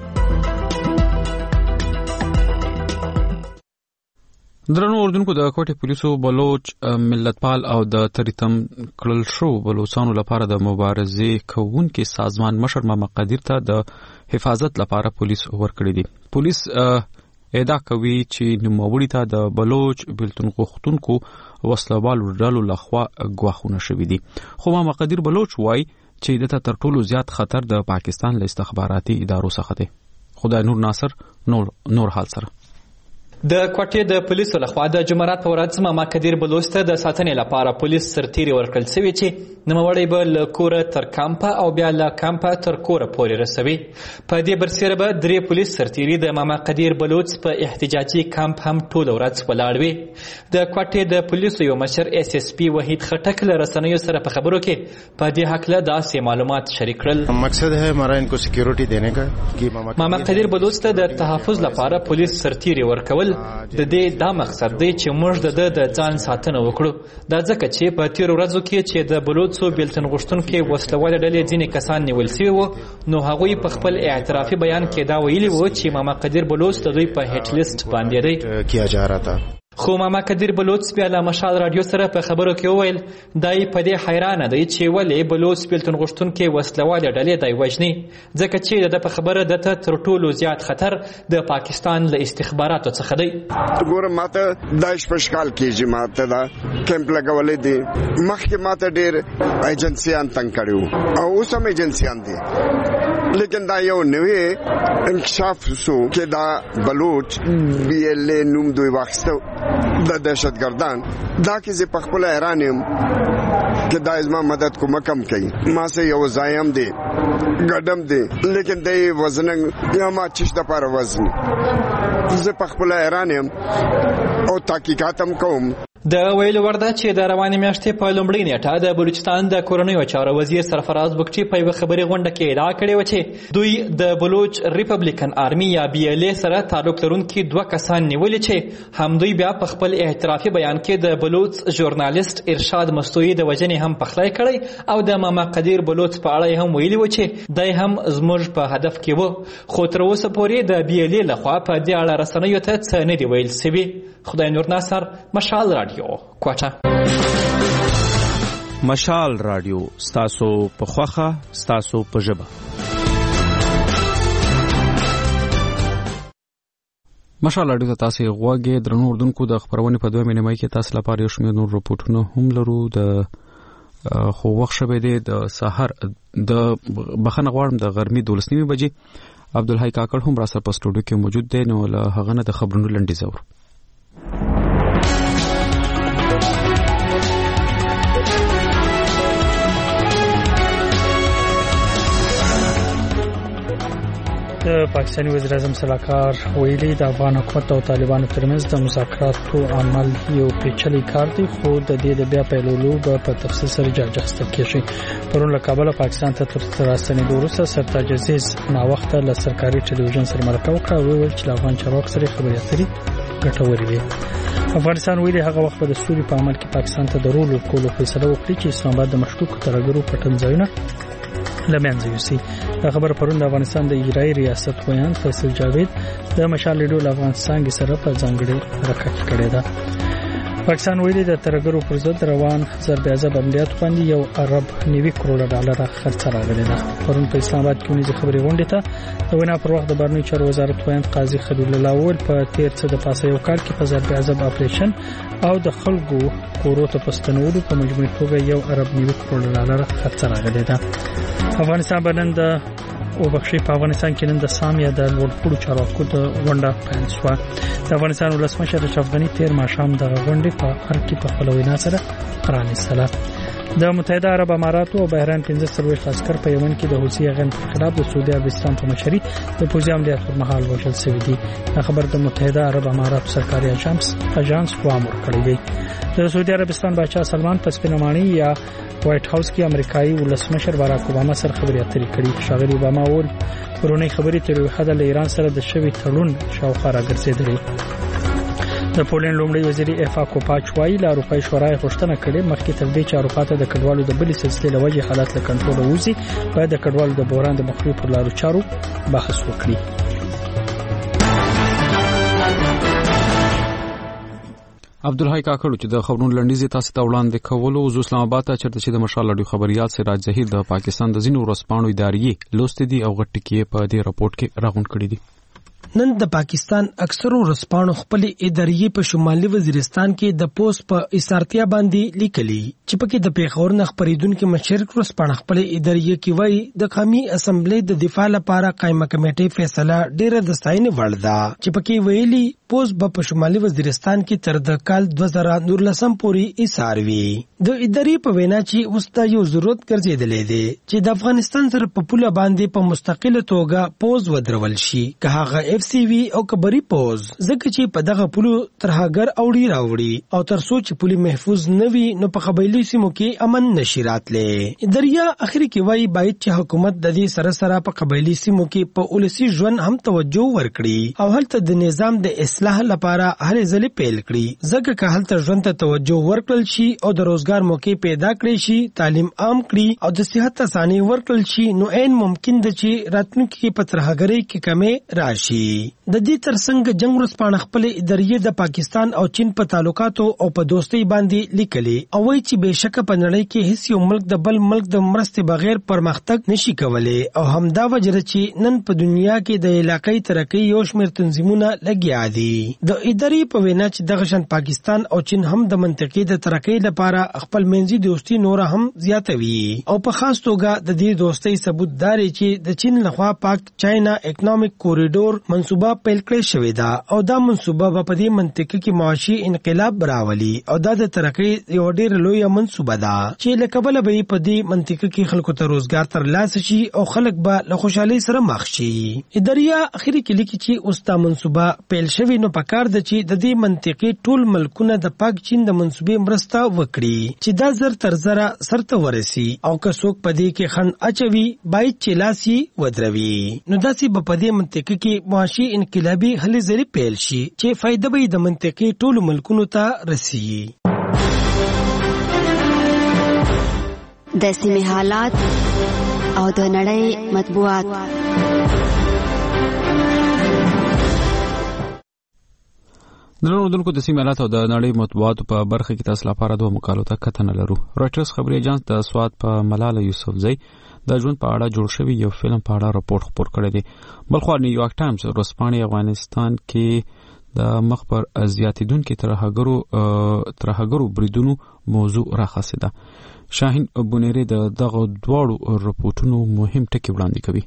درنو اردوونکو د کوټې پولیسو بلوچ ملتپال او د تریتم کړل شو بلوچستانو لپاره د مبارزې کوونکي سازمان مشر محمد قدیر ته د حفاظت لپاره پولیس ورکړي دي. پولیس ادعا کوي چې نوموړي ته د بلوچ بلتون غوښتونکو وسلوالو ډلو لخوا ګواښونه شوي دي. خو محمد قدیر بلوچ وایي چې دته تر ټولو زیات خطر د پاکستان له استخباراتي ادارو څخه دی. خدای نور ناصر نور نور حال سره د کوټې د پولیسو لخوا د جمعرات په ورځ محمد قدیر بلوچ ته د ساتنې لپاره پولیس سرتیري ورکړل شوی چې نوموړی به له کوره تر کمپه او بیا له کمپه تر کوره پورې رسوي. په دې برسېره به درې پولیس سرتیري د محمد قدیر بلوچ په احتجاجي کمپ هم ټوله ورځ ولاړ وي. د کوټې د پولیسو یو مشر اس اس پی وحید خټک له رسنیو سره په خبرو کې په دې هکله داسې معلومات شریک کړل. مقصد ہے ہمارا ان کو سکیورٹی دینے کا کہ محمد قدیر بلوچ ته د تحفظ لپاره پولیس سرتیري ورکول د دې دا مقصد دی چې موږ د د ځان ساتنه وکړو. دا ځکه چې په تیر ورځو کې چې د بلوچو بیلتن غوښتونکو وسلواله ډلې ځینې کسان نیول شوي وو نو هغوی په خپل اعترافي بیان کې دا ویلي وو چې محمد قدیر بلوچ د دوی په هټ لیست باندې دی کیا جا رہا تھا. خو محمد قدیر بلوچ بیا له مشال رادیو سره په خبرو کې وویل دای په دې حیرانه دی چې ولې بلوچ بیلتون غوښتونکو وسلواله ډلې دی وژني ځکه چې د په خبره د تر ټولو زیات خطر د پاکستان له استخباراتو څخه دی. ګوره ماته داعش په شکال کېږي ماته دا کیمپ لګولې دي مخکې ماته ډېر ایجنسیان تنګ کړي او اوس هم ایجنسیان دي لیکن دا یو نوی انکشاف شو چې دا بلوچ بی ایل اے نوم دوی واخیستو د دهشتګردان دا کې زه په خپل حیران یم چې دا زما مدد کوم کم کوي ما سه یو زایم دی ګډم دی لیکن دای وزن یا ما چش د پر وزن زه په خپل ایران یم او تحقیقاتم کوم. د ویلو ورده چې د روانې میاشتې په لومړۍ نیټه د بلوچستان د کورنیو چارو وزیر سرفراز بګټي په یوه خبري غونډه کې ادعا کړې وه چې دوی د بلوچ ریپبلیکن آرمي یا بي ال اے سره تعلق لرونکي دوه کسان نیولي چې همدوی بیا په خپل اعترافي بیان کې د بلوچ ژورنالیست ارشاد مستوي د وژنې هم پخلی کړی او د ماما قدیر بلوچ په اړه هم ویلي و چې دی هم زموږ په هدف کې و خو تر اوسه پورې د بي ال اے لخوا په دې اړه رسنیو ته څه نه دي ویل سوي. خدای نور ناصر، مشال رادیو، کوټه. مشال رادیو ستاسو په خوخه ستاسو په ژبه. مشال رادیو ته تاسو غوږی درنو اردوونکو د خبرونې په دوه نیمه کې تاسو لپاره یو شمېر نور رپورټونه هم لرو. د خو وخت شوه دی د سحر د بخنه غواړم د غرمې دولس نیمه بجې عبدالحی کاکړ هم را سره په سټوډیو کې موجود دی. نو له هغه نه د خبرونو لنډیز اورو. د پاکستاني وزیر اعظم صلاحکار ویلي د افغان حکومت او طالبانو ترمنځ د مذاکراتو عمل یو پیچلی کار دی خو د دې د بیا پیلولو به په تفصیل سره جاج اخیستل کېږي. پرون له کابله پاکستان ته تر راستنېدو وروسته سرتاج عزیز ناوخته له سرکاري ټلویزیون سره مرکه وکړه او ویل چې له افغان چارواکو سره خبرې اترې ګټورې وي. افغانستان ویلي هغه وخت به د سولې په عمل کې پاکستان ته د رول ورکولو فیصله وکړي چې اسلام آباد د مشکوکو ترهګرو پټن ځایونه لمنځه یوسي. دا خبر پرون د افغانستان د اجرایي ریاست ویان فیصل جاوید د مشال ریډیو له افغانستان سره په ځانګړي مرکه کې کړې ده. پاکستان ویلي د ترهګرو پر ضد روان ضرب عذاب عملیات باندې یو ارب نوي کروڑه ډالر خرڅ راغلی ده. پرون په اسلام آباد کې ونیزه خبري غونډه ته د وینا پر وخت د بهرنیو چارو وزارت ویان قاضي خلیل الله اول په تیر څه د پاسه یو کال کې په ضرب عذاب اپریشن او د خلکو کورو ته پستنولو په مجموعي توګه یو ارب نوي کروڑه ډالر خرڅ راغلی ده. افغانستان باندې د او بخشي په افغانستان کې نن د سام یا د لوړپوړو چارواکو د غونډه پیل شوه. د افغانستان ولسمشر اشرف غني تیر ماښام د غونډې په اخر کې په خپل وینا سره پرانیستله. د متحده عرب اماراتو او بحرین پنځه څلوېښت عسکر په یمن کې د حوثي غن پر خلاف د سعودي عربستان په مشرۍ د پوځي عملیاتو پر مهال وژل شوي دي. دا خبر د متحده عرب اماراتو سرکاري اژانس اژانس وامر کړی دی. د سعودي عربستان بادشاه سلمان په سپینمانی یا وایټ هاوس کې امریکایي ولسمشر باراک اوباما سره خبرې اترې کړې. ښاغلي اوباما وویل پرونی خبرې تر یو حده له ایران سره د شوي تړون شاوخوا راګرځېدلې. د پولند لومړی وزیر ایفا کوپاچ وایي له اروپایي شورای غوښتنه کړې مخکې تر دې چې اروپا ته د کډوالو د بلې سلسلې له وجې حالت له کنټروله ووځي باید د کډوالو د بحران د مخنیوي پر لارو چارو بحث وکړي. عبدالحی کاکړ چې د خبرونو لنډیز تاسو ته وړاندې کولو زو اسلام آباد ته چرته چې د مشال رادیو خبريال سراج ظهیر د پاکستان د ځینو ورځپاڼو ادارې لوست دي او غټ کې په دې راپورټ کې راغونډ کړی دي. نن د پاکستان اکثرو ورځپاڼو خپل ادارې په شمالي وزیرستان کې د پوسټ په اسارتیا باندې لیکلي چې پکې د پیښور نه خبرېدونکو مشرک ورځپاڼه خپل ادارې کې وایي د قومي اسمبلی د دفاع لپاره قائمه کمیټې فیصله ډېره د ستاینې وړ ده چې پکې ویلي پوسټ په شمالي وزیرستان کې تر د کال دوه زره نولسم پورې ایثار وي. د ادارې په وینا چې اوس دا یو ضرورت ګرځېدلی دی چې د افغانستان سره په پوله باندې په مستقله توګه پوز ودرول شي که هغه اف سی وی او کبري پوز ځکه چې په دغه پولو ترهګر اوړي راوړي او تر څو چې پولي محفوظ نه وي نو په قبایلي سیمو کې امن نشي راتلی. اداریا اخري کې وایي باید چې حکومت د دې سره سره په قبایلي سیمو کې په ولسي ژوند هم توجه ورکړي او هلته د نظام د اصلاح لپاره هلې ځلې پیل کړي ځکه که هلته ژوند ته توجه ورکړل شي او د روزګار موقع پیدا کړي شي تعلیم عام کړي او د صحت اساني ورکړل شي نو عین ممکن ده چې راتلونکي کې په ترهګرۍ کې کمې راشي. د دې ترڅنګ جنگ ورځپاڼه خپل ادارې د پاکستان او چین په تعلقاتو او په دوستۍ باندې لیکلي او وایي چې بهشکه په نړۍ کې هیڅ یو ملک د بل ملک د مرستې بغیر پرمختګ نشي کولی او همدا وجه ده چې نن په دنیا کې د علاقايي ترقۍ یو شمېر تنظیمونه لګیا دي. د ادارې په وینا چې دغه شان پاکستان او چین هم د منطقې د ترقۍ لپاره خپل منځي دوستي نور هم زیاتوي او په خاص توګه د دې دوستۍ ثبوت داري چې د چین لخوا پاک چاینا اکونومیک کوریډور منصوبه پیل کړې شوې ده او دا منصوبه په دې منطقه کې معاشي انقلاب راولي او دا د ترقۍ یو ډېر لوی منصوبه ده چې له کبله به په دې منطقه کې خلکو ته روزګار ترلاسه شي او خلک به له خوشحالۍ سره مخ شي. اداریا اخري کې لیکي چې اوس دا منصوبه پیل شوې نو پکار ده چې د دې منطقې ټول ملکونه د پاک چین د منصوبې مرسته وکړي چې دا زر تر زره سرته ورسي او که څوک په دې کې خنډ اچوي باید چې لاس یې ودروي. نو داسې به په دې منطقه کې معاشي انقلابي هلې ځلې پیل شي چې فایده به د منطقې ټولو ملکونو ته رسي. د سیمې حالات او د نړۍ مطبوعات. د نړیوالو د سیمې حالات او د نړۍ مطبوعاتو په برخه کې تاسو لپاره دوه مقالو ته کتنه لرو. رويټرز خبري اژانس د سواد په ملاله یوسفزۍ د ژوند په اړه جوړ شوی یو فلم په اړه راپور خپور کړی دی. بلخو نیویارک ټایمز ورځپاڼې افغانستان کې د مخ پر زیاتیدونکو ترهګرو ترهګرو بریدونو موضوع راخصه ده. شاهین بونيري د دغه دواړو راپورټونو مهم ټکي وړاندې کوي.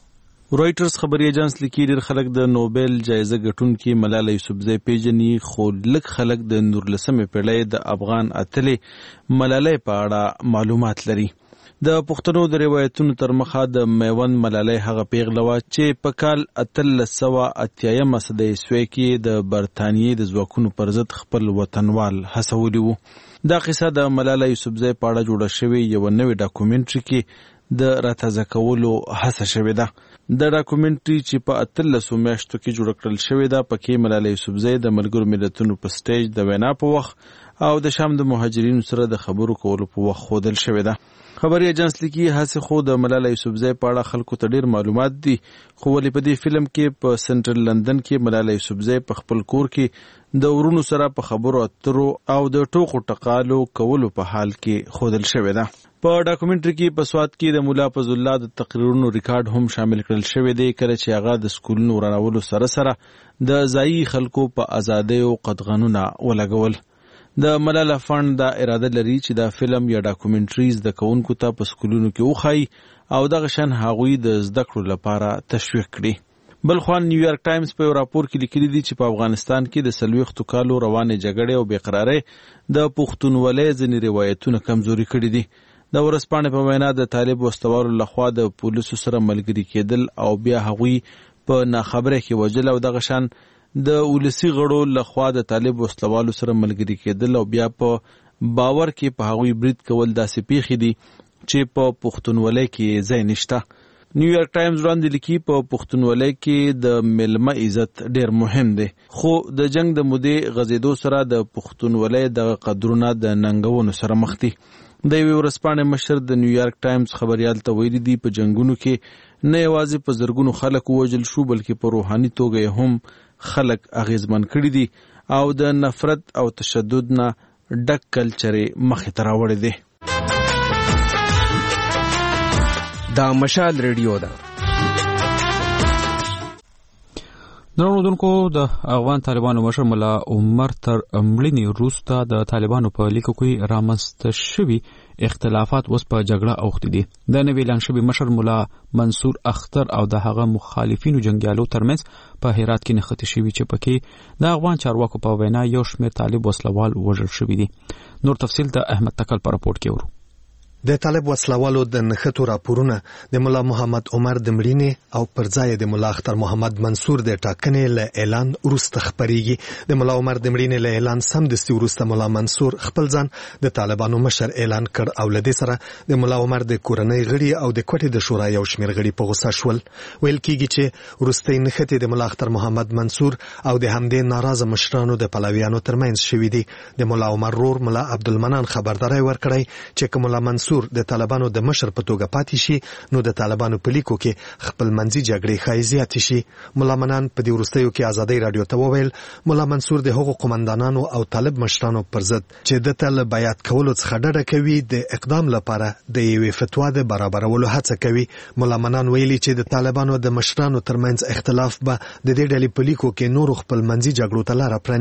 رويټرز خبري اژانس لیکي ډېر خلک د نوبل جایزه ګټونکي ملاله یوسفزۍ پیژني خو لږ خلک د نورلسمې پیړۍ د افغان اتلې ملالۍ په اړه معلومات لري. د پښتنو د روایتونو تر مخه د میوند ملالۍ هغه پیغله وه چې په کال اتلس سوه اتیایمه صدۍ عیسوي کې د برطانیې د ځواکونو پر ضد خپل وطنوال هڅولي وو. دا قصه د ملاله یوسفزۍ په اړه جوړه شوې یو نوې ډاکومنټري کې د راتازه کولو هڅه شوې ده. د ډاکومنټري چې په اتلسو میاشتو کې جوړه کړل شوې ده پکې ملاله یوسفزۍ د ملګرو ملتونو په سټیج د وینا په وخت او د شام د مهاجرینو سره د خبرو کولو په وخت ښودل شوې ده. خبري اژانس لیکي هڅه خو د ملاله یوسفزۍ په اړه خلکو ته ډېر معلومات دي خو ولې په دې فلم کې په سنټرل لندن کې ملاله یوسفزۍ په خپل کور کې د ورونو سره په خبرو اترو او د ټوکو ټقالو کولو په حال کې ښودل شوې ده. په ډاکومنټري کې په سواد کې د مولا فضل الله د تقریرونو ریکارډ هم شامل کړل شوی دی کله چې هغه د سکولونو ورانولو سره سره د ځایي خلکو په ازادۍ او قدغنونه ولګول. د ملاله فند دا اراده لري چې دا فلم یا ډاکومنټریز د کوونکو ته په سکولونو کې وخایي او دغه شان هغوی د زده کړو لپاره تشویق کړي. بل خو نیویارک ټایمز په راپور کې لیکلي دي چې په افغانستان کې د سلويختو کالو روانې جګړې او بېقرارۍ د پښتونولۍ ځینې روایتونه کمزوري کړي دي. د ورځپاڼې په وینا د طالب وسلوالو لخوا د پولیسو سره ملګري کېدل او بیا هغوی په ناخبره کې وجل او دغه شان د ولسی غړو لخوا د طالب وسلوالو سره ملګري کېدل او بیا په باور کې په هغوی برید کول داسې پیښې دي چې په پښتونولۍ کې ځای نشته. نیویارک ټایمز وړاندې لیکي په پښتونولۍ کې د ملمه عزت ډېر مهم دی خو د جنگ د مودې غزیدو سره د پښتونولۍ د قدرونه د ننګونو سره مخ دي. د یوې ورځپاڼې مشر د نیویارک ټایمز خبریال ته ویلي دي په جنگونو کې نه یوازې په زرګونو خلک ووژل شو بلکې په روحاني توګه هم خلک اغیزمن کړي دي او د نفرت او تشدد نه ډک کلچر مخې ته راوړی دی. دا مشال ریډیو ده. نړیوالو د افغان طالبانو مشر ملا عمر تر مړینې وروسته د طالبانو په لیکو کې رامنځته شوي اختلافات اوس په جګړه اوښتي دي. د نوي اعلان شوي مشر ملا منصور اختر او د هغه مخالفینو جنګیالو ترمنځ په هرات کې نښتې شوي چې پکې د افغان چارواکو په وینا یو شمېر طالب وسلوال وژل شوي دي. نور تفصیل د احمد تکل په راپورټ کې ورو. د طالب وسلوالو د نښتو راپورونه د مولا محمد عمر د مړینې او پر ځای د مولا اختر محمد منصور د ټاکنې له اعلان وروسته خپرېږي. د مولا عمر د مړینې له اعلان سمدستي وروسته مولا منصور خپل ځان د طالبانو مشر اعلان کړ او له دې سره د مولا عمر د کورنۍ غړي او د کوټې د شورا یو شمېر غړي په غوسه شول. ویل کېږي چې وروستۍ نښتې د مولا اختر محمد منصور او د همدې ناراضه مشرانو د پلویانو ترمنځ شوي دي. د مولا عمر رور مولا عبدالمنان خبرداری ورکړی چې که مولا منصور د طالبانو د مشر په توګه پاتې شي نو د طالبانو په لیکو کې خپل منځي جګړې ښایي زیاتې شي. مولا منان په دې وروستیو کې ازادۍ راډیو ته وویل مولا منصور د هغو قومندانانو او طالب مشرانو پر ضد چې د تل بیعت کولو څخه ډډه کوي د اقدام لپاره د یوې فتوا د برابرولو هڅه کوي. مولا منان ویلي چې د طالبانو د مشرانو ترمنځ اختلاف به د دې ډلې په لیکو کې نورو خپل منځي جګړو ته لاره پرانیزي.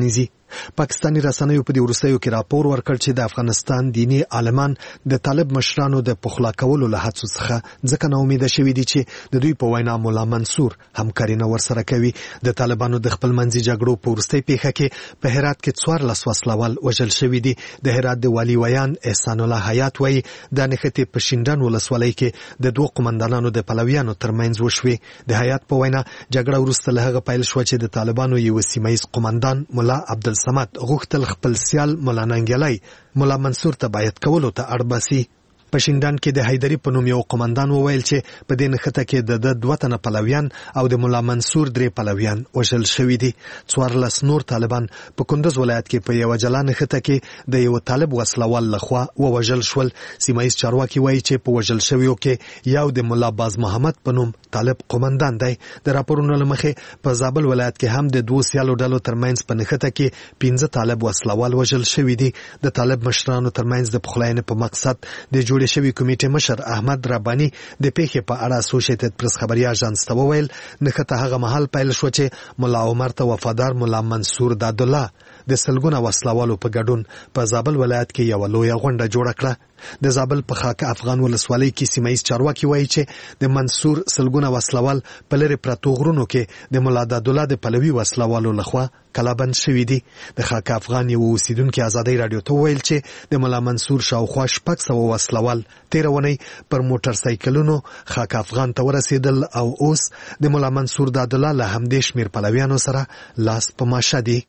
پاکستاني رسنیو په دې وروستیو کې راپور ورکړ چې د افغانستان دینی عالمان د طالب مشرانو د پخلا کولو له هڅو څخه ځکه نا امیده شوي دي چې د دوی په وینا مولا منصور همکاري نه ورسره کوي. د طالبانو د خپل منځي جګړو په وروستۍ پیښه کې په هرات کې څوارلس وسلوال وژل شوي دي. د هرات د والي ویان احسان الله حیات وایي د نښتې په شینډن ولسوالۍ کې د دوه قومندانانو د پلویانو ترمنځ وشوې. د حیات په وینا جګړه وروسته له هغه پیل شوه چې د طالبانو یو سیمه ییز قومندان مولا عبدالسلام سمت غوښتل خپل سیال مولا ننګیالي مولا منصور ته بیعت کولو ته اړ باسي. په شینډان کې د حیدري په نوم یو قومندان وویل چې په دې نښته کې د د دوه تنه پلویان او د مولا منصور درې پلویان وژل شوي دي. څوارلس نور طالبان په کندوز ولایت کې په یوه جلا نښته کې د یو طالب وسلوال لخوا ووژل شول. سیمه ییز چارواکي وایي چې په وژل شویو کې یو د مولا باز محمد په نوم طالب قومندان دی. د راپورونو له مخې په زابل ولایت کې هم د دوه سیالو ډلو ترمنځ په نښته کې پنځه طالب وسلوال وژل شوي دي. د طالب مشرانو ترمنځ د پخلاینې په مقصد د جوړې شوی کمیټې مشر احمد ربانی د پیښې په اړه اسوسییټډ پریس خبري اژانس ته وویل نښته هغه مهال پیل شو چې مولا عمر ته وفادار مولا منصور داد الله د سلګونه وسلوالو په ګډون په زابل ولایت کې یو لویه غونډه جوړه کړه. د زابل په خاک افغان ولسوالۍ کې سیمه ییز چارواکي وایي چې د منصور سلګونه وسلوال په لرې پرتو غرونو کې د مولا داد الله د پلوي وسلوالو لخوا کلابند شوي دي. د خاک افغان یو اوسیدونکي ازادۍ راډیو ته وویل چې د مولا منصور شاوخوا شپږ سوه وسلوال تېره اونۍ پر موټر سایکلونو خاک افغان ته ورسېدل او اوس د مولا منصور داد الله له همدې شمېر پلویانو سره لاس په ماشه دي.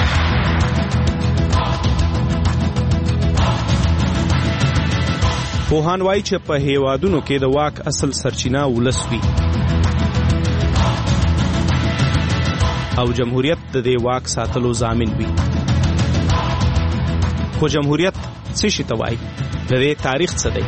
پوهان وایي چې په هیوادونو کې د واک اصل سرچینه ولس وي او جمهوریت د دې واک ساتلو ضامن وي. خو جمهوریت څه شي ته وایي؟ د دې تاریخ څه دی؟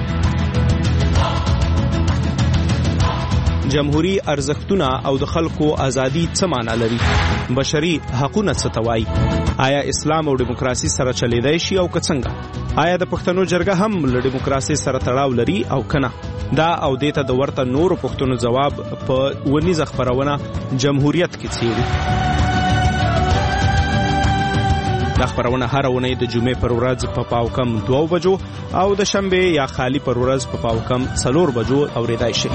جمهوری ارزښتونه او د خلکو ازادي څه معنا لري؟ بشري حقوقونه څه ته وایي؟ آیا اسلام او دیموکراسي سره چلیدای شي او که څنګه؟ آیا د پښتنو جرګه هم له دیموکراسي سره تړاو لري او کنه؟ دا او دیته د ورته نورو پښتنو جواب په ونیزه خبرونه جمهوریت کې څیړي. دا خبرونه هر اونۍ د جمعې پر ورځ په پاو کم دوه بجو او د شنبه یا خالی پر ورځ په پاو کم څلور بجو اوریدای شي.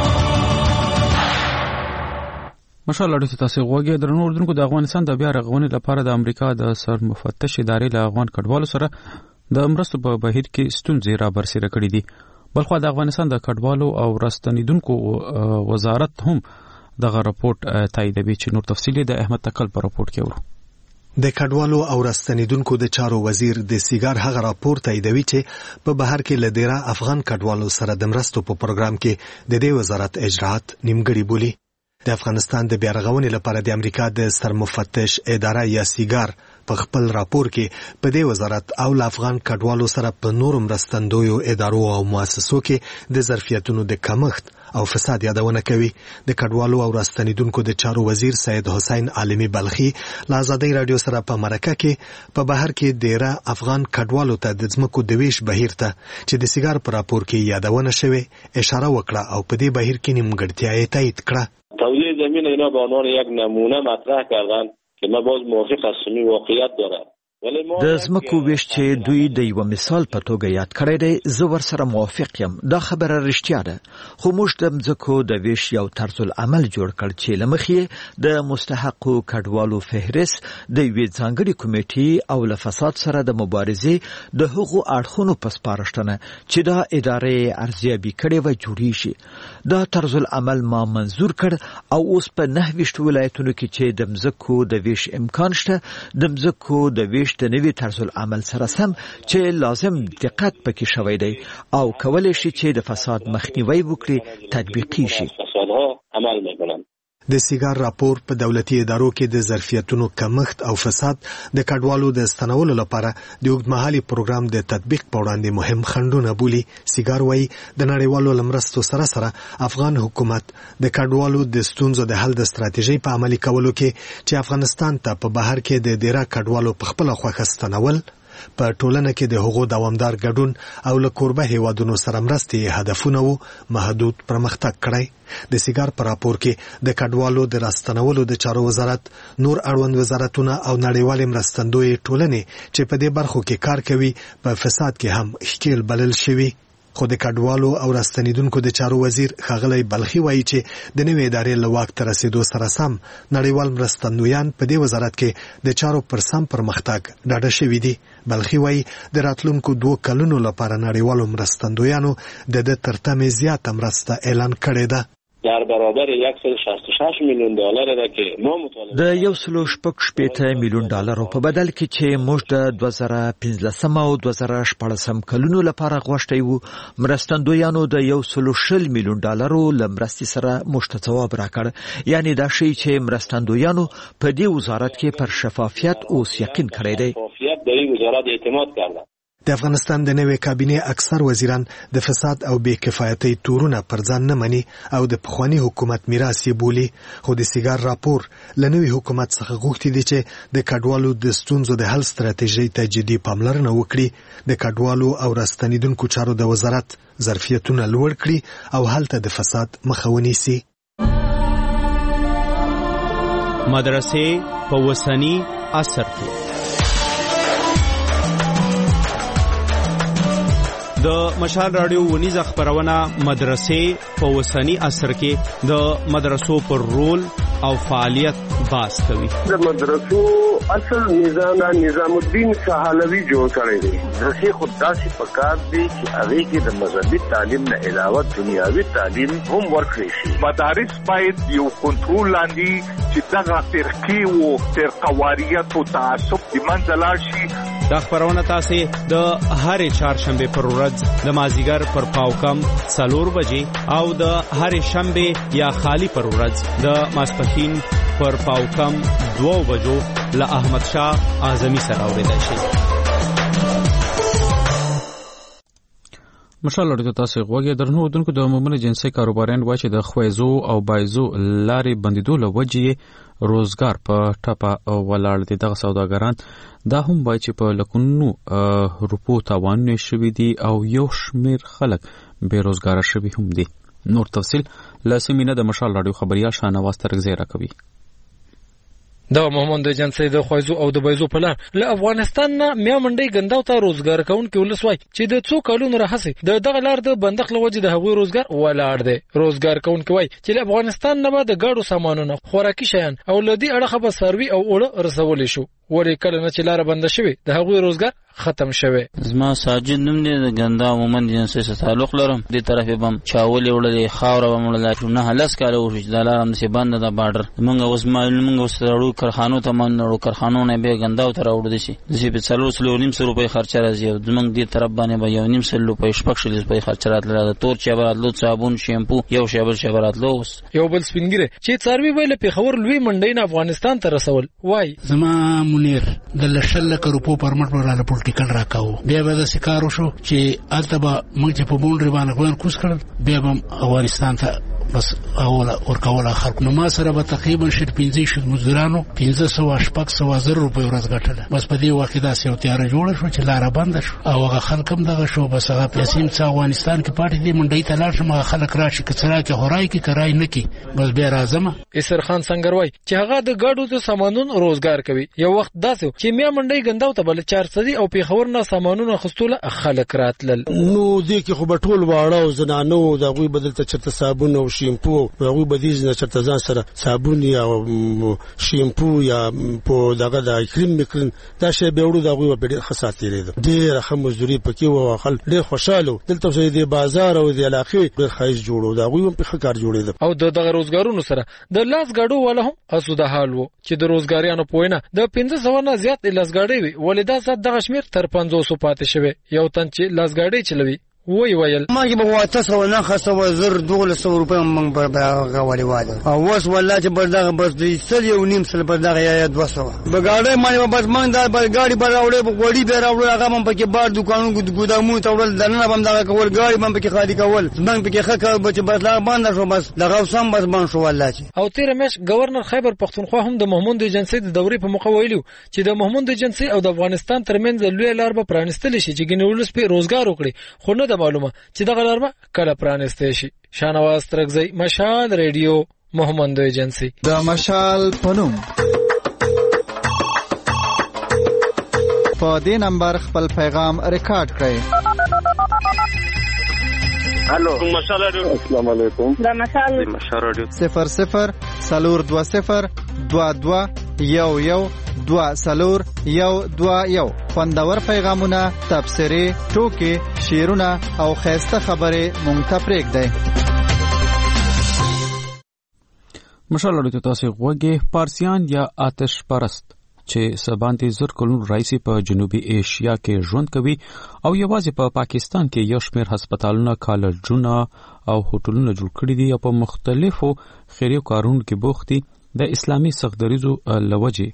ماشاءالله ډېر تاسو غوږی درنو اردوونکو د افغانستان د بیا رغونې لپاره د امریکا د سرمفتش ادارې له افغان کډوالو سره د مرستو په بهیر کې ستونزې را برسېره کړې دي. بلخو د افغانستان د کډوالو او راستنیدونکو وزارت هم دغه راپورټ تاییدوي چې نور تفصیل د احمد تکل په راپورټ کې ورو. د کډوالو او راستنیدونکو د چارو وزیر د سیګار هغه راپور تاییدوي چې په بهر کې له ډیره افغان کډوالو سره د مرستو په پروګرام کې د دې وزارت اجرات نیمګړي بولي. د افغانستان د بیا رغونې لپاره د امریکا د سرمفتش اداره یا سیګار په خپل راپور کې په دې وزارت او له افغان کډوالو سره په نورو مرستندویو ادارو او مؤسسو کې د ظرفیتونو د کمښت او فساد یادونه کوي. د کډوالو او راستنیدونکو د چارو وزیر سید حسین عالمی بلخی له ازادۍ راډیو سره په مرکه کې په بهر کې ډیره افغان کډوالو ته د ځمکو د ویش بهیر ته چې د سیګار په راپور کې یادونه شوې اشاره وکړه او په دې بهیر کې نیمګړتیا یې تایید کړه. توزیع زمین اینا به عنوان یک نمونه مطرح کردن که ما باز موافق هستم واقعیت داره. د ځمکو ویش چې دوی د یو مثال په توګه یاد کړی دی زه ورسره موافق یم. دا خبره رښتیا ده، خو موږ د ځمکو د ویش یو طرز العمل جوړ کړ چې له مخې د مستحقو کډوالو فهرست د یوې ځانګړې کمیټې او له فساد سره د مبارزې د هغو اړخونو په سپارښتنه چې دا ادارې ارزیابي کړې وه جوړیږي. دا طرز العمل ما منظور کړ او اوس په نهه ویشت ولایتونو کې چې د ځمکو د ویش امکان شته د ځمکو د ویش د نوي طرز العمل سره سم چې لازم دقت پکې شوی دی او کولی شي چې د فساد مخنیوی وکړي تطبیقي شي. د سیګار راپور په دولتي ادارو کې د ظرفیتونو کمښت او فساد د کډوالو د ستنولو لپاره د اوږدمهالي پروګرام د تطبیق په وړاندې مهم خنډونه بولي. سیګار وایي د نړیوالو لمرستو سره سره افغان حکومت د کډوالو د ستونزو د حل د ستراتیژۍ په عملي کولو کې چې افغانستان ته په بهر کې د ډیره کډوالو په خپله خوښه ستنول په ټولنه کې د هغو دوامدار ګډون او له کوربه هیوادونو سره مرستې هدفونه وو محدود پرمختګ کړی. د سیګار په راپور کې د کډوالو د راستنولو د چارو وزارت، نور اړوند وزارتونه او نړیوالې مرستندوی ټولنې چې په دې برخو کې کار کوي په فساد کې هم ښکیل بلل شوي. خو د کډوالو او راستنیدونکو د چارو وزیر ښاغلی بلخي وایي چې د نوې ادارې له واک ته رسېدو سره سم نړیوال مرستندویان په دې وزارت کې د چارو پر سم پرمختګ ډاډه شوي دي. بلخي وایي د راتلونکو دوه کلونو لپاره نړیوالو مرستندویانو د ده تر تمې زیاته مرسته اعلان کړې ده. در برابر صد و شصت و شش میلیون دلار ده که ما مطالبه د یو سل شپږ شپېته میلیون ډالرو په بدل کې چې موږ د دوه زره پنځلسم او دوه زره شپاړسم کلونو لپاره غوښتي وو، مرستندویانو د یو سل شل میلیون ډالرو له مرستې سره موږ ته ځواب راکړ. یعنی دا شی چې مرستندویانو په دې وزارت کې پر شفافیت اوس یقین کړی دی. شفافیت د این وزارت اعتماد کړه. د افغانستان د نوې کابینې اکثر وزیران د فساد او بې کفایتۍ تورونه پر ځان نه مني او د پخواني حکومت میراث یې بولي. خو د سیګار راپور له نوي حکومت څخه غوښتي دي چې د کډوالو د ستونزو د حل ستراتیژۍ ته جدي پاملرنه وکړي، د کډوالو او راستنیدونکو چارو د وزارت ظرفیتونه لوړ کړي او هلته د فساد مخه ونیسي. مدرسې په وسنی عصر کې د مشال رادیو ونیزه خبرونه مدرسې په وسنی عصر کې د مدرسو پر رول او فعالیت باس کوي. د مدرسو اصل نظام نظام الدین سهالوی جوړ کړی دی. مدرسې خود داسې پکار دی چې هغه کې د مذهبي تعلیم نه علاوه دنیاوي تعلیم هم ورکړي شي. مدارس باید یو کنټرول لاندې چې دغه فرقې او فرقواریت او تعصب د منځه لاړ شي. دا خبرونه تاسو د هرې چهارشنبه پر ورځ د مازیګر پر پاوکم څلور بجې او د هرې شنبه یا خالی پر ورځ د ماسپښین پر پاوکم دوه بجو له احمد شاه اعظمي سره اوریدل شي. مشال لري تاسو غوږی درنو دونکو د عمومي جنسي کاروباران وای چې د خويزو او بایزو لارې بندیدو لوجې روزګار په ټاپه ولاړ دي. دغه سوداګران دا هم وای چې په لکونو روپو تاوان نشوي دي او یو شمیر خلک بیروزګار شوي هم دي. نور تفصیل لاسمینه د مشال رادیو خبريال شاهنواز ترغزه راکوي. د محمد جنسي د خويزو او د بایزو په لار له افغانستان نه میا منډي ګنداو ته روزګار کوونکي ولسوای چې د څو کلونو راهسي د دغه لار د بندخ لوجه د هغوی روزګار ولاړ دي. روزګار کوونکي وای چې له افغانستان نه به د ګاډو سامانونه، خوراکي شیان او لدی اړه به سروي او اوړه رسول شو. ورې کله نه چې لار بند شوه د هغوی روزګار ختم شوه. زما ساجد نوم دی د ګندا عموما جنسي سره تعلق لرم. د طرفه بم چاول وړلې خاور بم وړلې نه هلس کاله وشو چې د لارم سي بند د بارډر موږ اوس مایل موږ اوس وړو کارخانو ته منړو کارخانو نه به ګندا تر وړو دي د سي په څلور سلو نیم سو روپۍ خرچ راځي. موږ دې طرف باندې به یو نیم سلو په شپږ شل روپۍ خرچ راتله. د تور چابراتلو صابون شیمپو یو شابل شابراتلو یو بل سپینګره چې څاروي ویل په خبر لوی منډي نه افغانستان ته رسول. وای زما منیر د لشل کروپو پرمټ وراله پولیټیکل راکاو. بیا به د سکارو شو چې التبا موږ په بونډري باندې کوم کوس کړل. بیا به افغانستان ته بس اوله ورکوله خلق نو ما سره به تقریبا شر پنځه شو مزدورانو پنځه سوه شپږ سوه زر روپۍ ورځ ګټله. بس په دې وخت دا سیو تیار جوړ شو چې لار بند شو او هغه خلک هم دغه شو. بس هغه پیسې څو افغانستان کې پاتې دي منډي ته لاړ شم. هغه خلک راشي کڅرا کې هورای کې کرای نه کی. بس بیا راځم. اسر خان څنګهروي چې هغه د ګاډو ته سامانون روزګار کوي. یو وخت داسې چې میا منډي ګنداو ته بل چار صدي او پیښور نه سامانونه خستوله خلک راتلل. نو دې کې خو بټول واړه او زنانو د غوي بدل ته چرته صابون او شیمپو هغه بدیز نه چرته ځان سره صابون یا شیمپو یا په دغه د کریم میکرین دا شی به وړو د غوي په ډیر خاصه لري. ډیر خه مزدوري پکې و خل ډیر خوشاله دلته چې د بازار او د علاقې ډیر خایز جوړو دا غوي په ښه کار جوړېده. او د دغه روزګارونو سره د لاس غاډو ولا هم اسوده حال وو چې د روزګاریانو پوینه د پنځه سوه نه زیات لاس غاډي وي. ولدا زاد دغه شمیر تر پنځوس پاتې شوی. یو تن چې لاس غاډي چلوي وی ویل ما کې به واته سو نه خاصه زر دوه سو روپۍ موږ په غوړی واده او وس والله چې بس دغه بس دې سل یو نیم سل په دغه یا دوه سو به ګاډي ما بس موږ دا ګاډي به راوړې به غوړی به راوړې هغه هم پکې بار دکانونو ګودامونو ته وړل دنه هم دغه کول ګاډي هم پکې خالي کول موږ پکې خکه به چې بس لا باندې شو بس دغه سم بس باندې شو والله چې او تیر مش گورنر خیبر پختونخوا هم د محمود ایجنسی د دورې په موقع ویلو چې د محمود ایجنسی او د افغانستان ترمنځ لوی لار به پرانستل شي چې ګنولس په روزګار وکړي خو نه د معلومه چې دغه لار به کله پرانستل شي. شانواز ترغزی، مشال ریډیو، محمود ایجنسی. د مشال پنوم په دې نمبر خپل پیغام ریکارډ کړئ. الو مشال رادیو. السلام علیکم. دا مشال مشال رادیو صفر صفر سلور دو صفر دو دو یو یو دو سلور یو دو یو. خوندور پیغامونه، تبصرې، ټوکې، شعرونه او خیسته خبرې مونږ ته پرېږدئ. مشال رادیو تاسو غوږی پارسیان یا آتش پرست چې سبانتی زر کلون رئیسی په جنوبي ایشیا کې ژوند کوي او یوازې په پا پاکستان کې یو شمېر هسپتالونه، کالجونه او هوټلونه جوړ کړي دي او په مختلفو خیریه کارونو کې بوخت دي. د اسلامي سختدریزو لوجې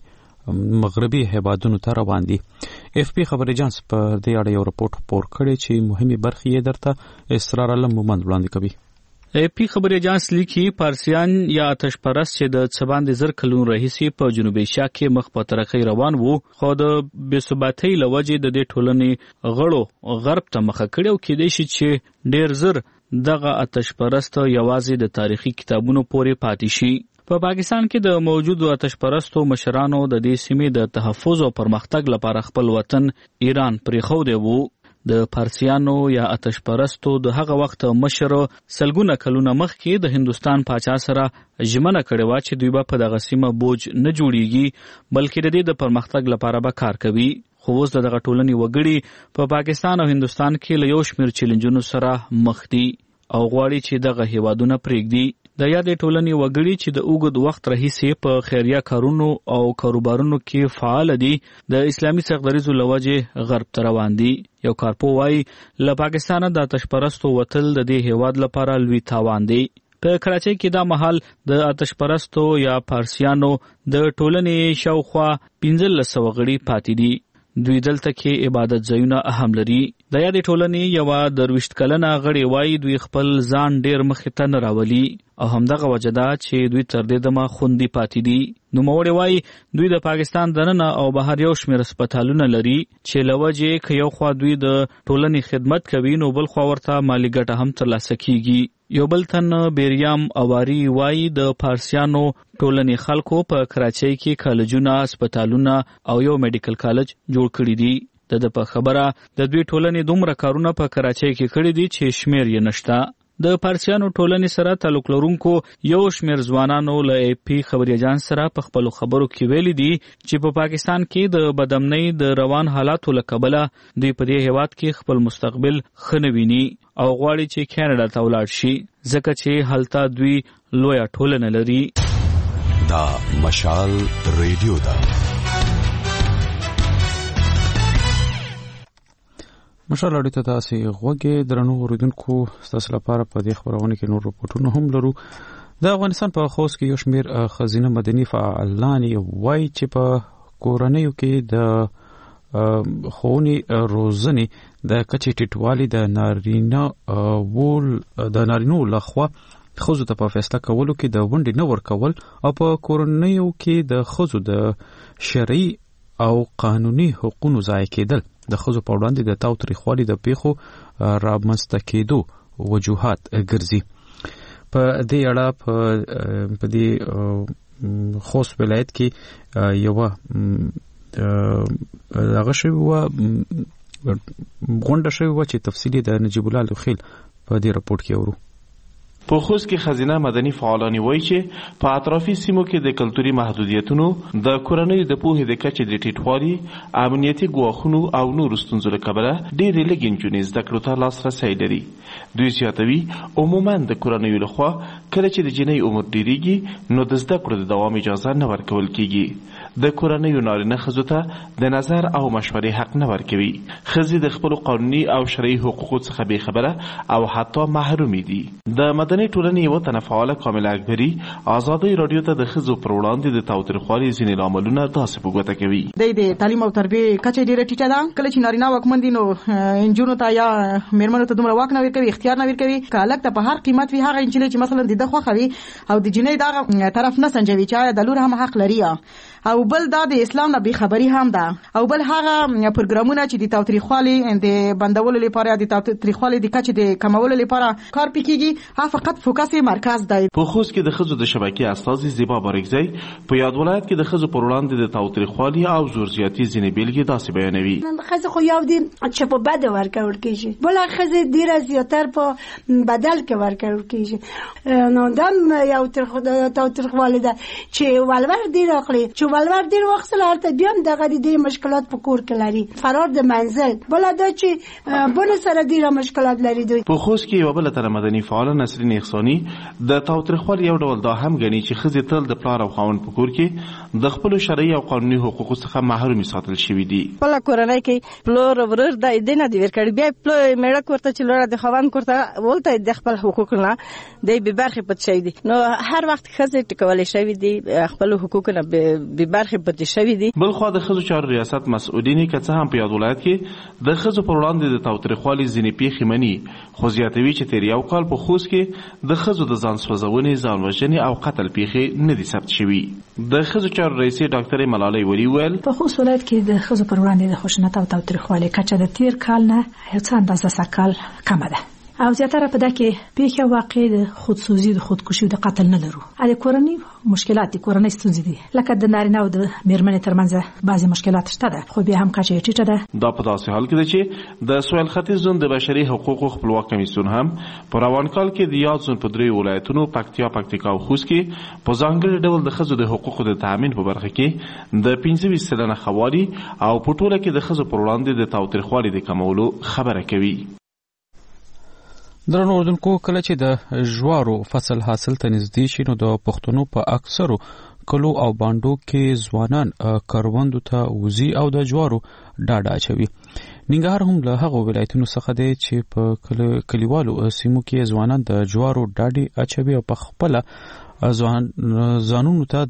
مغربي هیوادونو ته روان دي. اف پی خبر ایجنس په دې اړه یو رپورټ خپور کړی چې مهمه برخې یې درته اسرار علم مومند وړاندې کوي. ای پی خبر ایجنس لیکي پارسیان یا آتش پرست چې د څباندې زر کلون رئیسی په جنوبي ایشیا کې مخ په ترقۍ روان وو خو د بېثباتۍ لوجې د دې ټولنې غړو غرب ته مخه کړي او کېدای شي چې ډېر زر دغه آتش پرست یوازې د تاریخي کتابونو پورې پاتې شي. په پا پاکستان کې د موجودو آتش پرستو مشرانو د دې سیمې د تحفظ او پرمختګ لپاره خپل وطن ایران پرېښودی وو. د پارسیانو یا آتش پرستو د هغه وخت مشر سلګونه کلونه مخکې د هندستان پاچا سره ژمنه کړې وه چې دوی به په دغه سیمه بوج نه جوړیږي بلکې د دې د پرمختګ لپاره به کار کوي. خو اوس د دغه ټولنې وګړي په پاکستان او هندستان کې له یو شمېر چیلنجونو سره مخ دي او غواړي چې دغه هیوادونه پرېږدي. د یادې ټولنې وګړي چې د اوږد وخت راهیسې په خیریه کارونو او کاروبارونو کې فعال دي د اسلامي سختدریزو له وجې غرب ته روان دي. یو کارپو وایي له پاکستانه د آتش پرستو وتل د دې هیواد لپاره لوی تاوان دی. په کراچۍ کې دا مهال د آتش پرستو یا پارسیانو د ټولنې شاوخوا پنځلس سوه غړي پاتې دي. دوی دلته کې عبادت ځایونه اهم لري. د یادې ټولنې یوه درویشت کلنه غړې وایي دوی خپل ځان ډېر مخې ته نه راولي او همدغه وجه ده چې دوی تر دې دمه خوندي پاتې دي. نوموړی وایي دوی د پاکستان دننه او بهر یو شمېر هسپتالونه لري چې له وجې که یو خوا دوی د ټولنې خدمت کوي نو بل خوا ورته مالي ګټه هم ترلاسه کیږي. یو بل تن بیریام اواری وایي د پارسیانو ټولنې خلکو په کراچۍ کې کالجونه، هسپتالونه او یو میډیکل کالج جوړ کړي دي. د د په خبره د دوی ټولنې دومره کارونه په کراچۍ کې کړي دي چې شمیر یې نشته. د پارسیانو ټولنې سره تعلق لرونکو یو شمېر ځوانانو له ای پی خبري اجانس سره په خپلو خبرو کې ویلي دي چې په پاکستان کې د بدامنۍ د روان حالاتو له کبله دوی په دې هیواد کې خپل مستقبل ښه نه ویني او غواړي چې کاناډا ته ولاړ شي ځکه چې هلته دوی لویه ټولنه لري. دا مشال ریډیو ده. مشال رادیو ته تاسو غوږی درنو اوریدونکو ستاسو لپاره په دې خبرونه کې نور رپورټونه هم لرو. د افغانستان په خوست کې یو شمېر خزینه مدني فعالان وایي چې په کورنیو کې د ښوونې روزنې د کچې ټیټوالي د نارینه وول د نارینو لخوا ښځو ته په فیصله کولو کې د ونډې نه ورکول او په کورنیو کې د ښځو د شرعي او قانوني حقوقو ضایع کېدل د ښځو په وړاندې د تاوتریخوالي د پیښو رامنځته کېدو وجوهات ګرځي. په دې اړه په دې خوست ولایت کې یوه هغه شوې وه غونډه شوې وه چې تفصیلي د نجیب الله لوخیل په دې رپورټ کې اورو. په خوست کې خزینه مدني فعالان وایي چې په اطرافي سیمو کې د کلتوري محدودیتونو د کورنۍ د پوهې د کچې د ټیټوالي امنیتي ګواښونو او نورو ستونزو له کبله ډېرې لږې نجونې زده کړو ته لاسرسی لري. دوی زیاتوي عموما د کورنیو لخوا کله چې د جنۍ عمر ډېرېږي نو د زده کړو د دوام اجازه نه ورکول کیږي. د کورنیو نارینه ښځو ته د نظر او مشورې حق نه ورکوي. ښځې د خپلو قانوني او شرعي حقوقو څخه بېخبره او حتی محرومې دي. د مدني ټولنې یوه تنه فعاله کامله اکبري ازادۍ راډیو ته د ښځو پر وړاندې د تاوتریخوالي ځینې لاملونه داسې په ګوته کوي. د تعلیم او تربیې کچه ډېره ټیټه ده. کله چې نارینه واکمن دي نو نجونو ته یا مېرمنو ته دومره واک نه ورکوي، اختیار نه ورکوي. که هلک ته په هر قیمت وي هغه نجلۍ چې مثلا د ده خوښه وي او د جنۍ دغه طرف نه سنجوي چې آیا د لور هم حق لري، او بل دا د اسلام نه بېخبري هم ده، او بل هغه پروګرامونه چې د تاوتریخوالي د بندولو لپاره د تاوتریخوالي د کچې د کمولو لپاره کار پکې کېږي، هغه فقط فوکس مرکز دی. په خوست کې د ښځو د شبکې استازي زیبا بارکزی په یاد ولایت کې د ښځو پر وړاندې د تاوتریخوالي او زور زیاتي ځینې بیلګې داسې بیانوي. ښځې خو یو دي چې په بده ورکول کېږي، بله ښځې ډېره زیاتر په بدل کې ورکول کېږي. نو دا یو تاوتریخوالی ده چې ولور ډېر اخلي، چې ولور ډېر واخیستل هلته بیا هم دغه د دې مشکلات په کور کې لري، فرار د منزل. بله دا چې بنو سره ډېره مشکلات لري. دوی په خوست کې یوه بله تنه مدني فعاله نسرین احساني د تاوتریخوالي یو ډول دا هم ګڼي چې ښځې تل د پلار او خاوند په کور کې د خپلو شرعي او قانوني حقوقو څخه محرومې ساتل شوي دي. خپله کورنۍ کې پلور ورور د دې نه دي ورکړي، بیا پلور میړه کور ته چې لوړه د خاوند کور ته ولته د خپل حقوق نه دی بې برخې پاتې شوي دي. نو هر وخت ښځې ټکولې شوي دي، خپل حقوق نه بې برخې پاتې شوي دي. بلخوا د ښځو چارو ریاست مسؤلین که څه هم په یاد ولایت کې د ښځو پر وړاندې د تاوتریخوالي ځینې پیښې مني، خو زیاتوي چې تېر یو کال په خوست کې د ښځو د ځان سوځونې، ځان وژنې او قتل پیښې نه دي ثبت شوي. د ښځو چارو رئیسې ډاکټرې ملالۍ ولي وویل په خوست ولایت کې د ښځو پر وړاندې د خشونت او تاوتریخوالي کچه د تېر کال نه یو څه اندازه سږکال کمه ده، او زیاتره په ده کې پیښه واقع د خودسوزي، د خودکشي او د قتل نه لرو. د کورنۍ مشکلات دي، کورنۍ ستونزې دي، لکه د نارینه او د مېرمنې ترمنځ بعضې مشکلات شته ده، خو بیا هم کچه یې ټیټه ده. دا په داسې حال کې ده چې د سویل ختیځ زون د بشري حقوقو خپلواک کمیسیون هم په روان کال کې د یاد زون په دریو ولایتونو پکتیا، پکتیکا او خوست کې په ځانګړي ډول د ښځو د حقوقو د تامین په برخه کې د پنځه ویشت سلنه خوالي او په ټوله کې د ښځو پر وړاندې د تاوتریخوالي د کمولو خبره کوي. درنو اردوونکو، کله چې د جوارو فصل حاصل ته نږدې شي نو د پښتنو په اکثرو کلو او بانډو کې ځوانان کروندو ته وځي او د جوارو ډاډ اچوي. ننګرهار هم له هغو ولایتونو څخه دی چې په کلیوالو سیمو کې ځوانان د جوارو ډاډې اچوي او په خپله ځانونو ته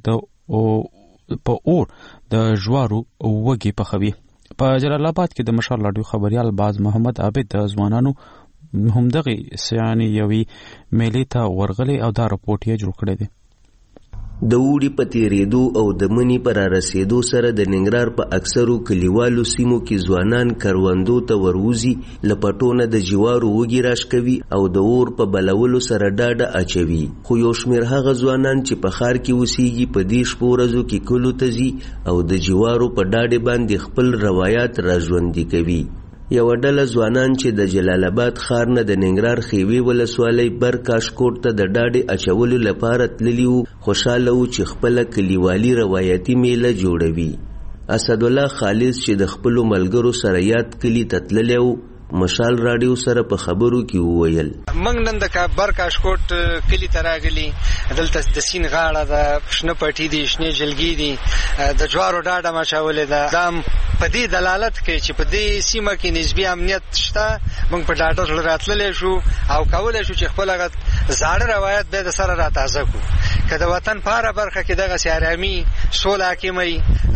د په اور د جوارو وږي پخوي. په جلال آباد کې د مشال راډیو خبریال باز محمد عابد د ځوانانو همدغه سیاني یوي میلې ته ورغلي او دا راپورټ یې جوړ کړی دی. د اوړي په تیریدو او د مني پر رسیدو سره د ننګرهار په اکثرو کلیوالو سیمو کې ځوانان کروندو ته وروزي، لپټونه د جوارو وږي راشکوي او د اور په بلولو سره ډاډه اچوي. خو یو شمېر هغه ځوانان چې په ښار کې اوسېږي په دې شپو ورځو کې کلو ته ځي او د جوارو په ډاډې باندې خپل روایات راژوندي کوي. یو ډله ځوانان چې د جلال آباد ښار نه د ننګرهار خیوي ولسوالۍ بر کاشکوټ ته د ډاډې اچولو لپاره تللي وو، خوشحاله وو چې خپله کلیوالي روایتي میله جوړوي. اسدالله خالص چې د خپلو ملګرو سره یاد کلي ته تللی وو، مشال راډیو سره په خبرو کې وویل موږ نن د بر کاشکوټ کلي ته راغلي، دلته د سیند غاړه ده، شنه پټي دي، شنې جلګې دي، د جوارو ډاډه مچولې ده. دا په دې دلالت کوي چې په دې سیمه کې نسبي امنیت شته. موږ په ډاډه زړه راتللی شو او کولی شو چې خپل هغه زاړه روایت بیا د سره راتازه کړو. که د وطن په هره برخه کې دغسې ارامي سوله حاکموي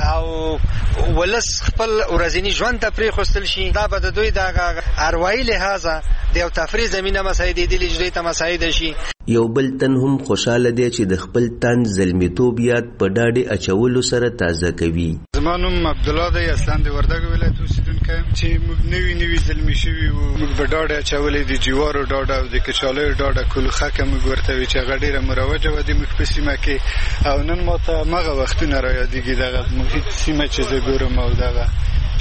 او ولس خپل ورځني ژوند ته پرېښودل شي، دا به د دوی دغه اروايي لحاظه د یو تفریح زمینه مساعدېدلې چې دوی ته مساعده شي. یو بل تن هم خوشحاله دی چې د خپل تن زلمیتوب یاد په ډاډې اچولو سره تازه کوي. زما نوم عبدالله دی، اصلا د وردګو ولایت اوسېدونکی یم چې موږ نوي نوي زلمي شوي وو. موږ به ډاډې اچولې د جوارو ډاډه او د کچالیو ډاډه کلوخکه موږ ورته وي چې هغه ډېره مروجه وه د موږ په سیمه کې. او نن ما ته همغه وختونه را یادېږي، دغه محیط سیمه چې زه ګورم او دغه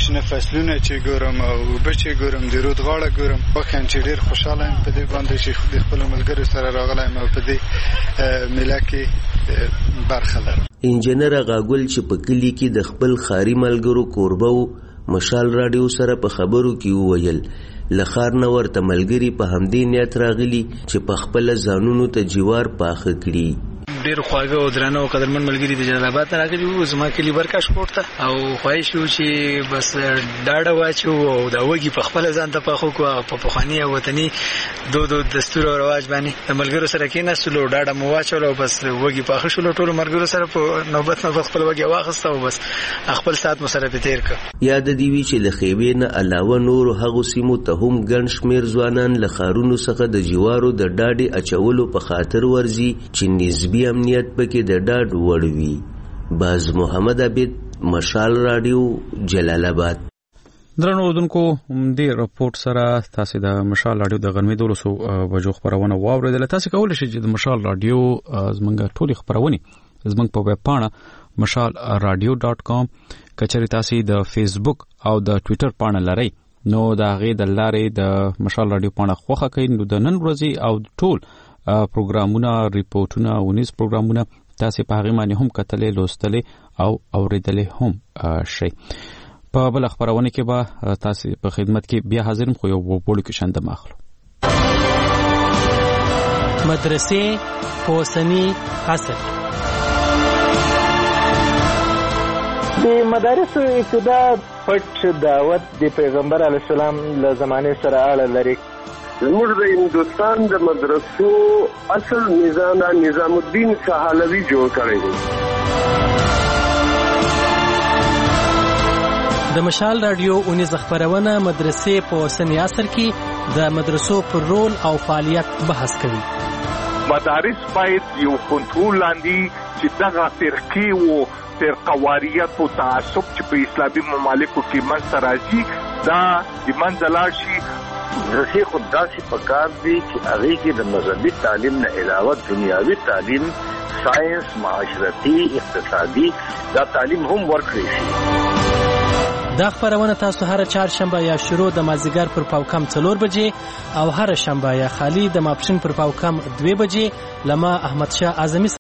شنه فصلونه چې ګورم او اوبه چې ګورم د رود غاړه ګورم واقعا چې ډېر خوشاله یم په دې باندې چې د خپلو ملګرو سره راغلی او په دې میله کې برخه لرم. انجنیر غاګل چې په کلي کې د خپل ښاري ملګرو کوربه و مشال راډیو سره په خبرو کې وویل لخار نه ورته ملګري په همدې نیت راغلي چې په خپل ځانونو ته جوار پاخه کړي. ډیر خواږه او درنه او قدرمن ملګري د جلال آباد راغلي وو زما کلی برکاش کوټ ته او خواهش وو چې بس ډاډه واچو او دا وږي په خپل ځان ته پخو کو په پخوانی وطني دود او دستور او رواج باندې د ملګرو سره کې نسلو ډاډه مو واچو او بس وږي پخ شو ټول ملګرو سره په نوبت نه خپل وږي واخسته او بس خپل سات مو سره په تیر ک. یاد دی وی چې لخیوی نه علاوه نور هغه سیمو ته هم ګڼ شمیر ځوانان لخارونو څخه د جوارو د ډاډي اچولو په خاطر ورزي چې نسبی امنیت پکې د ډاډ وړوي. باز محمد عبید مشال رادیو جلال آباد. درنو اوردونکو دې رپورت سره تاسو د مشال رادیو د غرمې دولسو بجو خبرونه واوریدل. تاسو کولای شئ چې د مشال رادیو زمونږ ټولې خبرونه زمونږ په ویب پاڼه مشال رادیو ډاټ کام کچری تاسو د فیسبوک او د ټوئیټر پاڼه لرئ نو دا غي د لارې د مشال رادیو پاڼه خوخه کین نو د نن ورځې او ټول پروګرامونه ریپورتونه او نیوز پروګرامونه تاسو په هغه باندې هم کتلې لوستلې او اوریدلې هم شي. په بل خبرونه کې به تاسو په خدمت کې بیا حاضرم خو یو وړو کې شاند ماخلو. مدرسې پوسنی حاصل د مدارس ابتدا پټ دعوت د پیغمبر علی السلام له زمانه سره اړه لري. زموږ د هندوستان د مدرسو اصل نظام نظام الدین سهالوی جوړ کړی دی. د مشال رادیو اونیز خبرونه مدرسې په اوسنی عصر کې د مدرسو پر رول او فعالیت بحث کوي. مدارس باید یو کنټرول لاندې چې دغه فرقې وو فرقواریت او تعصب چې په اسلامي ممالکو کې منځ راځي دا د منځ لاړ شي. مدرسې خود داسې پکار دي چې هغې کې د مذهبي تعلیم نه علاوه دنیاوي تعلیم ساینس معاشرتي اقتصادي دا تعلیم هم ورکړی شي. دا خبرونه تاسو هر چهارشنبه یا شروع د مازیګر پر پاوکم څلور بجې او هر شنبه یا خالی د ماپښین پر پاوکم دوه بجې لما احمد شاه اعظمي